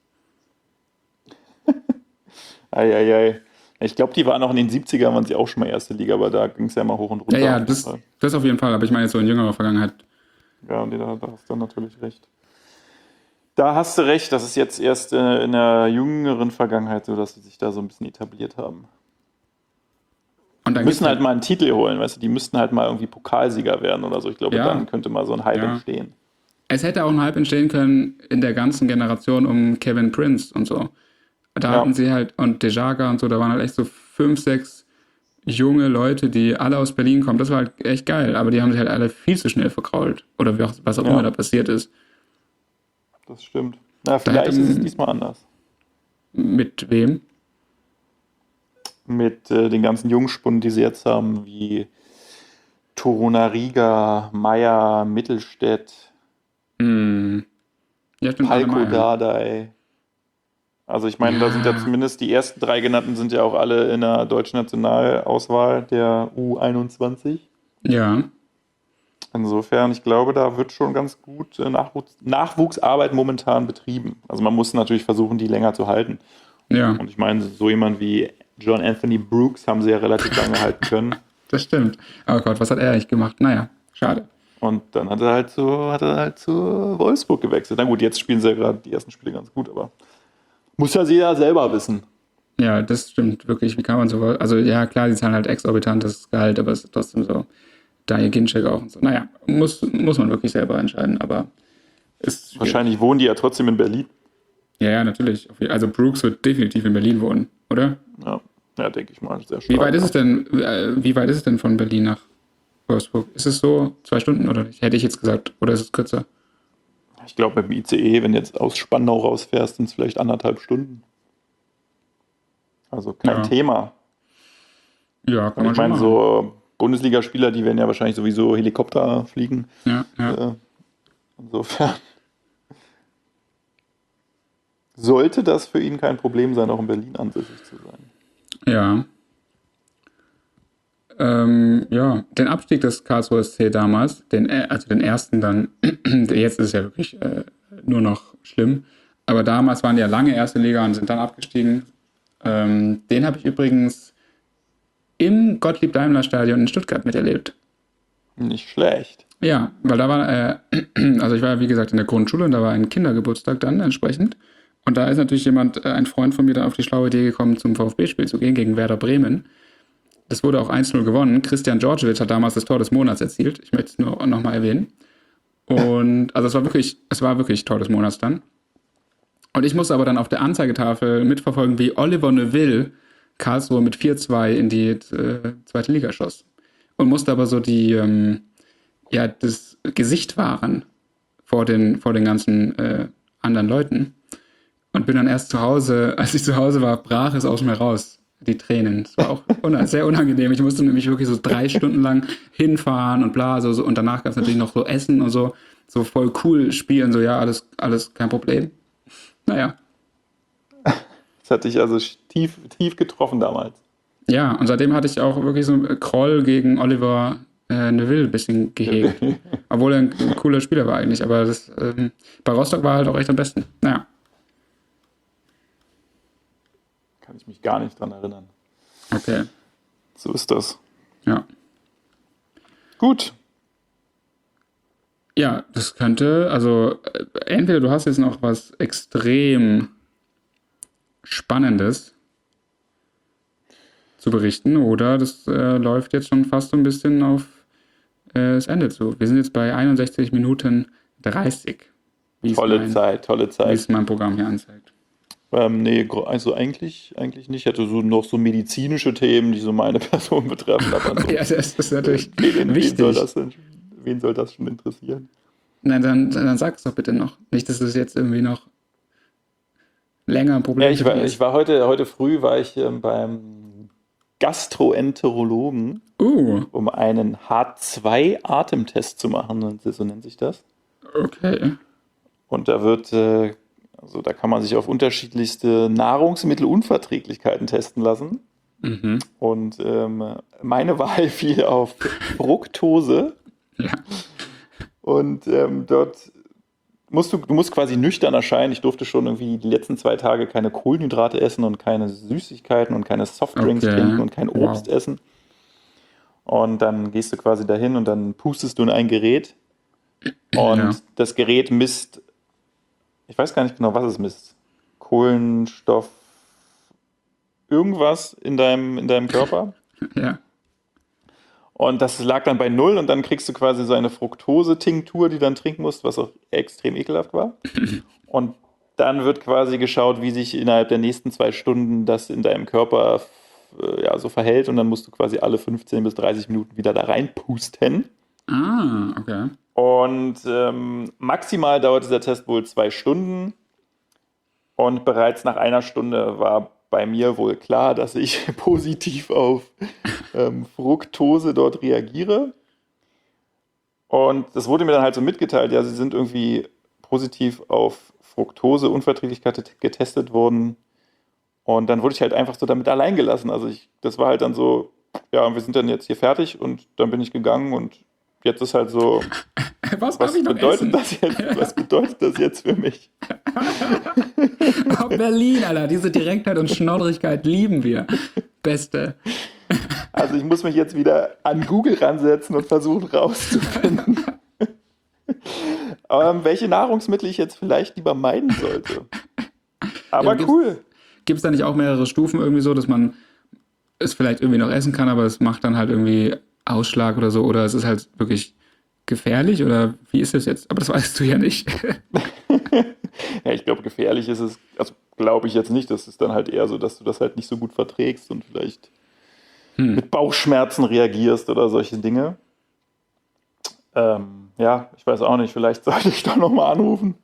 Eieiei. Ich glaube, die waren auch in den siebzigern, waren sie auch schon mal erste Liga, aber da ging es ja immer hoch und runter. Ja, ja, das, das auf jeden Fall. Aber ich meine jetzt so in jüngerer Vergangenheit. Ja, nee, da, da hast du natürlich recht. Da hast du recht, das ist jetzt erst äh, in der jüngeren Vergangenheit so, dass sie sich da so ein bisschen etabliert haben. Und Die dann müssen gibt's halt mal einen Titel holen, weißt du, die müssten halt mal irgendwie Pokalsieger werden oder so. Ich glaube, Ja. dann könnte mal so ein Hype Ja. entstehen. Es hätte auch ein Hype entstehen können in der ganzen Generation um Kevin Prince und so. Da Ja. hatten sie halt, und Dejaga und so, da waren halt echt so fünf, sechs junge Leute, die alle aus Berlin kommen. Das war halt echt geil, aber die haben sich halt alle viel zu schnell verkrault. Oder wie auch, was auch Ja. immer da passiert ist. Das stimmt. Na, vielleicht hätte- ist es diesmal anders. Mit wem? Mit äh, den ganzen Jungspunden, die sie jetzt haben, wie Torunariga, Meier, Mittelstädt, Hm. Ja, stimmt. alle Palko mal, ja. Dardai. Also ich meine, da sind ja Ja. zumindest die ersten drei genannten sind ja auch alle in der deutschen Nationalauswahl der U einundzwanzig. Ja, Insofern, ich glaube, da wird schon ganz gut äh, Nachwuchs Nachwuchsarbeit momentan betrieben. Also man muss natürlich versuchen, die länger zu halten. ja, Und ich meine, so jemand wie John Anthony Brooks haben sie ja relativ lange halten können. das stimmt. Oh Gott, was hat er eigentlich gemacht? Naja, schade. Und dann hat er halt zu, hat er halt zu Wolfsburg gewechselt. Na gut, jetzt spielen sie ja gerade die ersten Spiele ganz gut, aber muss ja jeder selber wissen. Ja, das stimmt wirklich. Wie kann man so. Also, ja, klar, die zahlen halt exorbitantes Gehalt, aber es ist trotzdem so. Daniel Ginczek auch und so. Naja, muss, muss man wirklich selber entscheiden, aber ist schwierig. Wahrscheinlich wohnen die ja trotzdem in Berlin. Ja, ja, natürlich. Also, Brooks wird definitiv in Berlin wohnen, oder? Ja, ja denke ich mal. Sehr Wie stark. weit ist es denn, äh, wie weit ist es denn von Berlin nach Wolfsburg? Ist es so zwei Stunden oder nicht? Hätte ich jetzt gesagt. Oder ist es kürzer? Ich glaube, mit dem I C E, wenn du jetzt aus Spandau rausfährst, sind es vielleicht anderthalb Stunden. Also kein Ja. Thema. Ja, kann Und man ich schon meine, machen. so Bundesligaspieler, die werden ja wahrscheinlich sowieso Helikopter fliegen. Ja, ja. Äh, insofern. sollte das für ihn kein Problem sein, auch in Berlin ansässig zu sein. Ja. Ähm, ja, den Abstieg des Karlsruher S C damals, den, also den ersten dann, jetzt ist es ja wirklich äh, nur noch schlimm, aber damals waren die ja lange erste Liga und sind dann abgestiegen. Ähm, den habe ich übrigens im Gottlieb-Daimler-Stadion in Stuttgart miterlebt. Nicht schlecht. Ja, weil da war, äh, also ich war ja wie gesagt in der Grundschule und da war ein Kindergeburtstag dann entsprechend. Und da ist natürlich jemand, äh, ein Freund von mir, dann auf die schlaue Idee gekommen, zum VfB-Spiel zu gehen gegen Werder Bremen. Das wurde auch eins null gewonnen. Christian Djordjevic hat damals das Tor des Monats erzielt. Ich möchte es nur noch mal erwähnen. Und also es war wirklich, es war wirklich Tor des Monats dann. Und ich musste aber dann auf der Anzeigetafel mitverfolgen, wie Oliver Neuville Karlsruhe mit vier zwei in die äh, zweite Liga schoss. Und musste aber so die, ähm, ja, das Gesicht wahren vor den, vor den ganzen äh, anderen Leuten. Und bin dann erst zu Hause, als ich zu Hause war, brach es aus mir raus. Die Tränen. Das war auch un- sehr unangenehm. Ich musste nämlich wirklich so drei Stunden lang hinfahren und bla, so, so. Und danach gab es natürlich noch so Essen und so. So voll cool spielen, so ja, alles, alles kein Problem. Naja. Das hat dich also tief, tief getroffen damals. Ja, und seitdem hatte ich auch wirklich so einen Groll gegen Oliver äh, Neuville ein bisschen gehegt. Obwohl er ein, ein cooler Spieler war eigentlich. Aber das, ähm, bei Rostock war er halt auch echt am besten. Naja. Kann ich mich gar nicht dran erinnern. Okay. So ist das. Ja. Gut. Ja, das könnte, also äh, entweder du hast jetzt noch was extrem Spannendes zu berichten oder das äh, läuft jetzt schon fast so ein bisschen auf äh, das Ende zu. Wir sind jetzt bei einundsechzig Minuten dreißig. Wie es Tolle mein, Zeit, tolle wie Zeit. es mein Programm hier anzeigt. Ähm, nee, gro- also eigentlich, eigentlich nicht. Ich hatte so noch so medizinische Themen, die so meine Person betreffen. Aber ansonsten, Ja, das ist natürlich wen, wen, soll wichtig. das denn, wen soll das schon interessieren? Nein, dann, dann sag es doch bitte noch. Nicht, dass es jetzt irgendwie noch länger ein Ja, Problem ich für war, dich ich ist. war heute, heute früh war ich ähm, beim Gastroenterologen, Uh, um einen H zwei Atemtest zu machen, so nennt sich das. okay. Und da wird, äh, also da kann man sich auf unterschiedlichste Nahrungsmittelunverträglichkeiten testen lassen. Mhm. Und ähm, meine Wahl fiel auf Fructose. Ja. Und ähm, dort musst du, du musst quasi nüchtern erscheinen. Ich durfte schon irgendwie die letzten zwei Tage keine Kohlenhydrate essen und keine Süßigkeiten und keine Softdrinks Okay. trinken und kein Obst Wow. essen. Und dann gehst du quasi dahin und dann pustest du in ein Gerät. Und Ja. das Gerät misst, ich weiß gar nicht genau, was es misst. Kohlenstoff, irgendwas in deinem, in deinem Körper. Ja. Und das lag dann bei null und dann kriegst du quasi so eine Fructose-Tinktur, die du dann trinken musst, was auch extrem ekelhaft war. Und dann wird quasi geschaut, wie sich innerhalb der nächsten zwei Stunden das in deinem Körper äh, ja, so verhält. Und dann musst du quasi alle fünfzehn bis dreißig Minuten wieder da reinpusten. Ah, okay. Und ähm, maximal dauert dieser Test wohl zwei Stunden. Und bereits nach einer Stunde war bei mir wohl klar, dass ich positiv auf ähm, Fructose dort reagiere. Und das wurde mir dann halt so mitgeteilt, ja, sie sind irgendwie positiv auf Fructose-Unverträglichkeit getestet worden. Und dann wurde ich halt einfach so damit allein gelassen. Also ich, das war halt dann so, ja, wir sind dann jetzt hier fertig und dann bin ich gegangen und jetzt ist halt so, Was darf was ich noch bedeutet essen? das jetzt? Was bedeutet das jetzt für mich? Oh, Berlin, Alter. Diese Direktheit und Schnoddrigkeit lieben wir. Beste. Also ich muss mich jetzt wieder an Google ransetzen und versuchen rauszufinden, ähm, welche Nahrungsmittel ich jetzt vielleicht lieber meiden sollte. Aber Ja, gibt's, cool. gibt's da nicht auch mehrere Stufen irgendwie so, dass man es vielleicht irgendwie noch essen kann, aber es macht dann halt irgendwie Ausschlag oder so? Oder es ist halt wirklich gefährlich? Oder wie ist das jetzt? Aber das weißt du ja nicht. Ja, ich glaube, gefährlich ist es, also glaube ich jetzt nicht. Das ist dann halt eher so, dass du das halt nicht so gut verträgst und vielleicht Hm. mit Bauchschmerzen reagierst oder solche Dinge. Ähm, ja, ich weiß auch nicht, vielleicht sollte ich doch nochmal anrufen.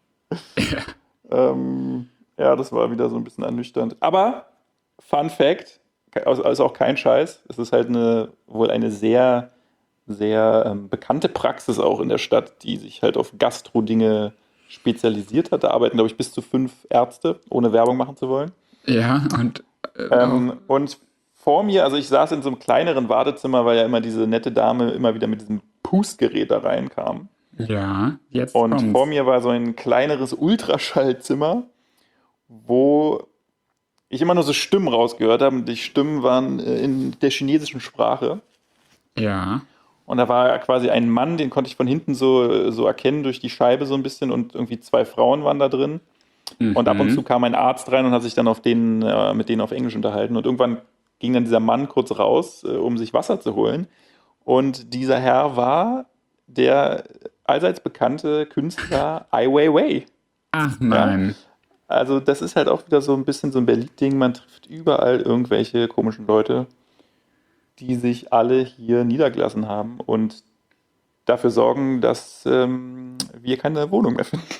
ähm, ja, das war wieder so ein bisschen ernüchternd. Aber, Fun Fact, also ist auch kein Scheiß, es ist halt eine, wohl eine sehr, sehr ähm, bekannte Praxis auch in der Stadt, die sich halt auf Gastro-Dinge spezialisiert hat. Da arbeiten, glaube ich, bis zu fünf Ärzte, ohne Werbung machen zu wollen. Ja, und äh, Ähm, und vor mir, also ich saß in so einem kleineren Wartezimmer, weil ja immer diese nette Dame immer wieder mit diesem Pustgerät da reinkam. ja, jetzt Und vor kommt's. mir war so ein kleineres Ultraschallzimmer, wo ich immer nur so Stimmen rausgehört habe. Und die Stimmen waren äh, in der chinesischen Sprache. Ja. Und da war quasi ein Mann, den konnte ich von hinten so, so erkennen durch die Scheibe so ein bisschen. Und irgendwie zwei Frauen waren da drin. Und ab und zu Mhm. kam ein Arzt rein und hat sich dann auf denen, äh, mit denen auf Englisch unterhalten. Und irgendwann ging dann dieser Mann kurz raus, äh, um sich Wasser zu holen. Und dieser Herr war der allseits bekannte Künstler Ai Weiwei. Ach Ja? nein. Also das ist halt auch wieder so ein bisschen so ein Berlin-Ding. Man trifft überall irgendwelche komischen Leute, die sich alle hier niedergelassen haben und dafür sorgen, dass ähm, wir keine Wohnung mehr finden.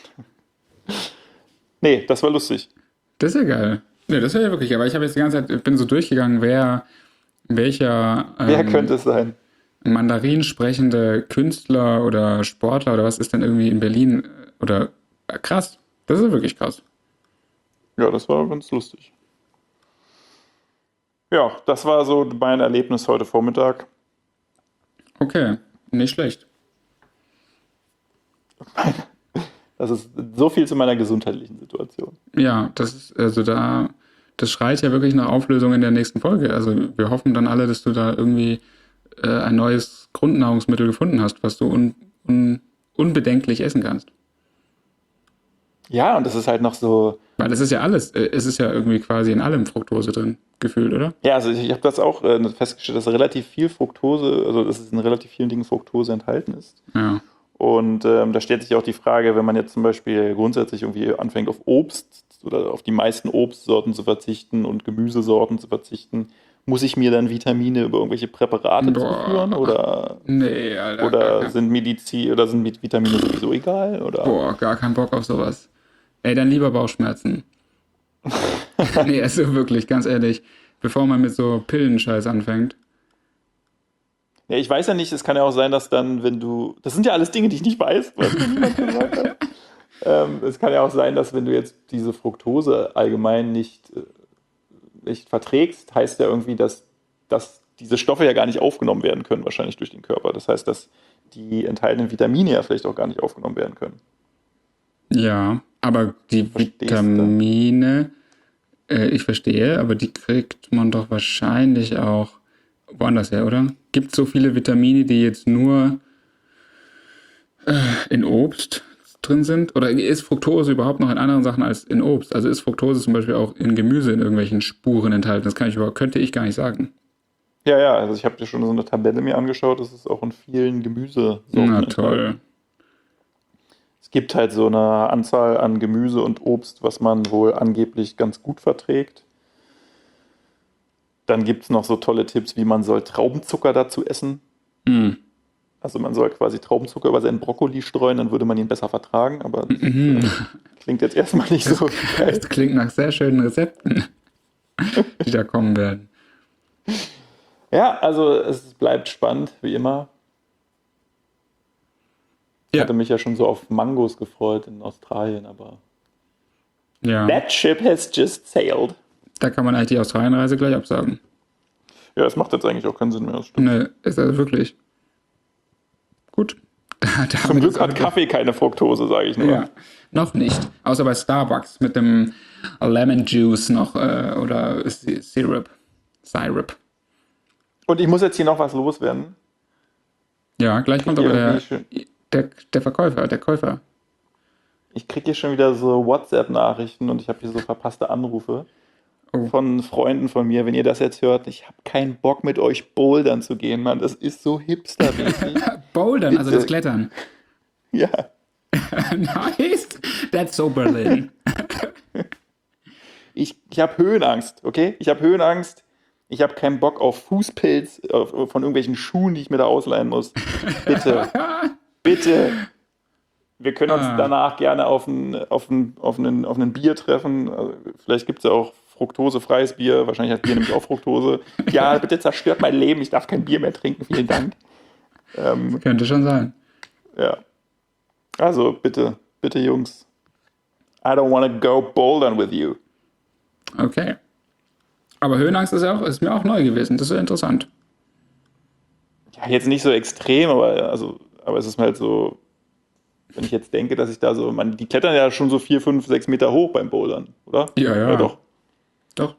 Nee, das war lustig. Das ist ja geil. Nee, das wäre ja wirklich, aber ich habe jetzt die ganze Zeit, ich bin so durchgegangen, wer, welcher Wer ähm, könnte es sein? Mandarin sprechende Künstler oder Sportler oder was ist denn irgendwie in Berlin äh, oder äh, krass. Das ist wirklich krass. Ja, das war ganz lustig. Ja, das war so mein Erlebnis heute Vormittag. Okay, nicht schlecht. Das ist so viel zu meiner gesundheitlichen Situation. Ja, das ist, also da, das schreit ja wirklich nach Auflösung in der nächsten Folge. Also wir hoffen dann alle, dass du da irgendwie äh, ein neues Grundnahrungsmittel gefunden hast, was du un, un, unbedenklich essen kannst. Ja, und das ist halt noch so. Weil es ist ja alles, äh, es ist ja irgendwie quasi in allem Fructose drin, gefühlt, oder? Ja, also ich, ich habe das auch äh, festgestellt, dass relativ viel Fructose, also dass es in relativ vielen Dingen Fructose enthalten ist. Ja. Und ähm, da stellt sich auch die Frage, wenn man jetzt zum Beispiel grundsätzlich irgendwie anfängt auf Obst oder auf die meisten Obstsorten zu verzichten und Gemüsesorten zu verzichten, muss ich mir dann Vitamine über irgendwelche Präparate zuführen Boah. oder, Nee, Alter, gar oder kein, sind Medizin oder sind Vitamine sowieso egal? Oder? boah, gar keinen Bock auf sowas. Ey, dann lieber Bauchschmerzen. Nee, also wirklich, ganz ehrlich, bevor man mit so Pillenscheiß anfängt. Ja, ich weiß ja nicht, es kann ja auch sein, dass dann, wenn du. Das sind ja alles Dinge, die ich nicht weiß, was mir niemand gesagt hat. Ähm, es kann ja auch sein, dass wenn du jetzt diese Fructose allgemein nicht, äh, nicht verträgst, heißt ja irgendwie, dass, dass diese Stoffe ja gar nicht aufgenommen werden können, wahrscheinlich durch den Körper. Das heißt, dass die enthaltenen Vitamine ja vielleicht auch gar nicht aufgenommen werden können. Ja, aber die Verstehst du? Vitamine, äh, ich verstehe, aber die kriegt man doch wahrscheinlich auch woanders her, oder? Gibt es so viele Vitamine, die jetzt nur äh, in Obst drin sind? Oder ist Fructose überhaupt noch in anderen Sachen als in Obst? Also ist Fructose zum Beispiel auch in Gemüse in irgendwelchen Spuren enthalten? Das kann ich überhaupt, könnte ich gar nicht sagen. Ja, ja, also ich habe dir schon so eine Tabelle mir angeschaut, das ist auch in vielen Gemüsesorten Na enthalten. toll. Es gibt halt so eine Anzahl an Gemüse und Obst, was man wohl angeblich ganz gut verträgt. Dann gibt es noch so tolle Tipps, wie man soll Traubenzucker dazu essen. Hm. Also man soll quasi Traubenzucker über seinen Brokkoli streuen, dann würde man ihn besser vertragen. Aber das Mhm. äh, klingt jetzt erstmal nicht so geil. Das klingt nach sehr schönen Rezepten, die da kommen werden. Ja, also es bleibt spannend, wie immer. Ich Ja. hatte mich ja schon so auf Mangos gefreut in Australien, aber Ja, that ship has just sailed. da kann man eigentlich die Australienreise gleich absagen. Ja, es macht jetzt eigentlich auch keinen Sinn mehr, das stimmt. Ne, ist also wirklich. Gut. Zum Glück hat Kaffee keine Fructose, sage ich nur. Ja, noch nicht. Außer bei Starbucks mit dem Lemon Juice noch äh, oder Si- Syrup. Syrup. Und ich muss jetzt hier noch was loswerden. Ja, gleich kommt Hier aber der, irgendwie schön- der, der Verkäufer, der Käufer. Ich kriege hier schon wieder so WhatsApp-Nachrichten und ich habe hier so verpasste Anrufe Oh. von Freunden von mir. Wenn ihr das jetzt hört, ich habe keinen Bock mit euch bouldern zu gehen, Mann. Das ist so hipstermäßig. Bouldern, also das Klettern. Ja. Nice. That's so Berlin. Ich, ich habe Höhenangst, okay? Ich habe Höhenangst. Ich habe keinen Bock auf Fußpilz auf, von irgendwelchen Schuhen, die ich mir da ausleihen muss. Bitte. Bitte. Wir können uns Ah. danach gerne auf ein, auf ein, auf einen, auf ein Bier treffen. Also vielleicht gibt es ja auch fruktosefreies Bier. Wahrscheinlich hat Bier nämlich auch Fructose. Ja, bitte zerstört mein Leben. Ich darf kein Bier mehr trinken. Vielen Dank. Ähm, Könnte schon sein. ja. Also bitte, bitte Jungs, I don't wanna go bouldern with you. Okay. Aber Höhenangst ist, ja auch, ist mir auch neu gewesen. Das ist ja interessant. Ja, jetzt nicht so extrem, aber, also, aber es ist halt so, wenn ich jetzt denke, dass ich da so, man, die klettern ja schon so vier, fünf, sechs Meter hoch beim Bouldern, oder? Ja, ja. Ja, doch. Doch.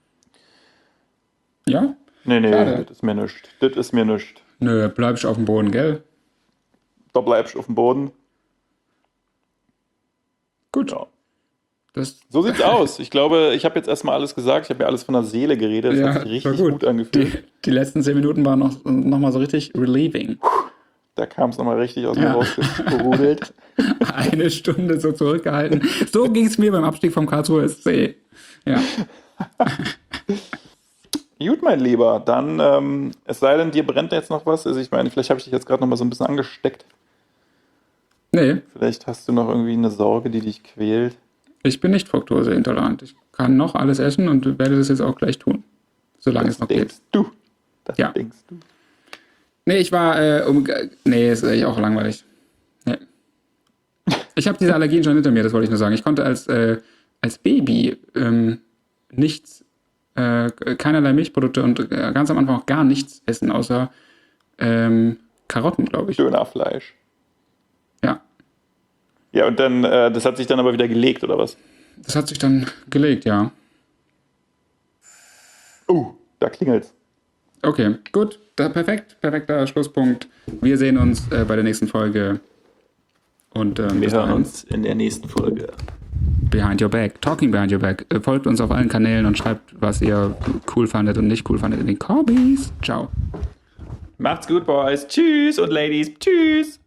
Ja? Nee, nee, Schade. das ist mir nichts. Das ist mir nichts. Nö, bleibst auf dem Boden, gell? Da bleibst du auf dem Boden. Gut. Ja. Das, So sieht's aus. Ich glaube, ich habe jetzt erstmal alles gesagt. Ich habe mir alles von der Seele geredet. Das ja, hat sich war richtig gut, angefühlt. Die, die letzten zehn Minuten waren noch, noch mal so richtig relieving. Da kam es nochmal richtig aus mir Ja. rausgerudelt. Eine Stunde so zurückgehalten. So ging es mir beim Abstieg vom Karlsruher S C. Ja. Gut, mein Lieber. Dann, ähm, es sei denn, dir brennt jetzt noch was. Also ich meine, vielleicht habe ich dich jetzt gerade nochmal so ein bisschen angesteckt. Nee, Vielleicht hast du noch irgendwie eine Sorge, die dich quält. ich bin nicht fruktoseintolerant. Ich kann noch alles essen und werde das jetzt auch gleich tun. Solange es noch denkst geht. du. Das Ja. denkst du. Nee, ich war, äh, um, nee, ist eigentlich auch langweilig. Nee. Ich habe diese Allergien schon hinter mir, das wollte ich nur sagen. Ich konnte als, äh, als Baby ähm, nichts, äh, keinerlei Milchprodukte und äh, ganz am Anfang auch gar nichts essen, außer ähm, Karotten, glaube ich. Dönerfleisch. Ja, Ja, und dann, äh, das hat sich dann aber wieder gelegt, oder was? das hat sich dann gelegt, ja. Oh, da klingelt's. Okay, gut, da, perfekt, perfekter Schlusspunkt. Wir sehen uns äh, bei der nächsten Folge. Und ähm, Wir bis hören dahin. uns in der nächsten Folge. Behind Your Back, Talking Behind Your Back. Äh, Folgt uns auf allen Kanälen und schreibt, was ihr cool fandet und nicht cool fandet in den Comments. Ciao. Macht's gut, Boys. Tschüss und Ladies. Tschüss.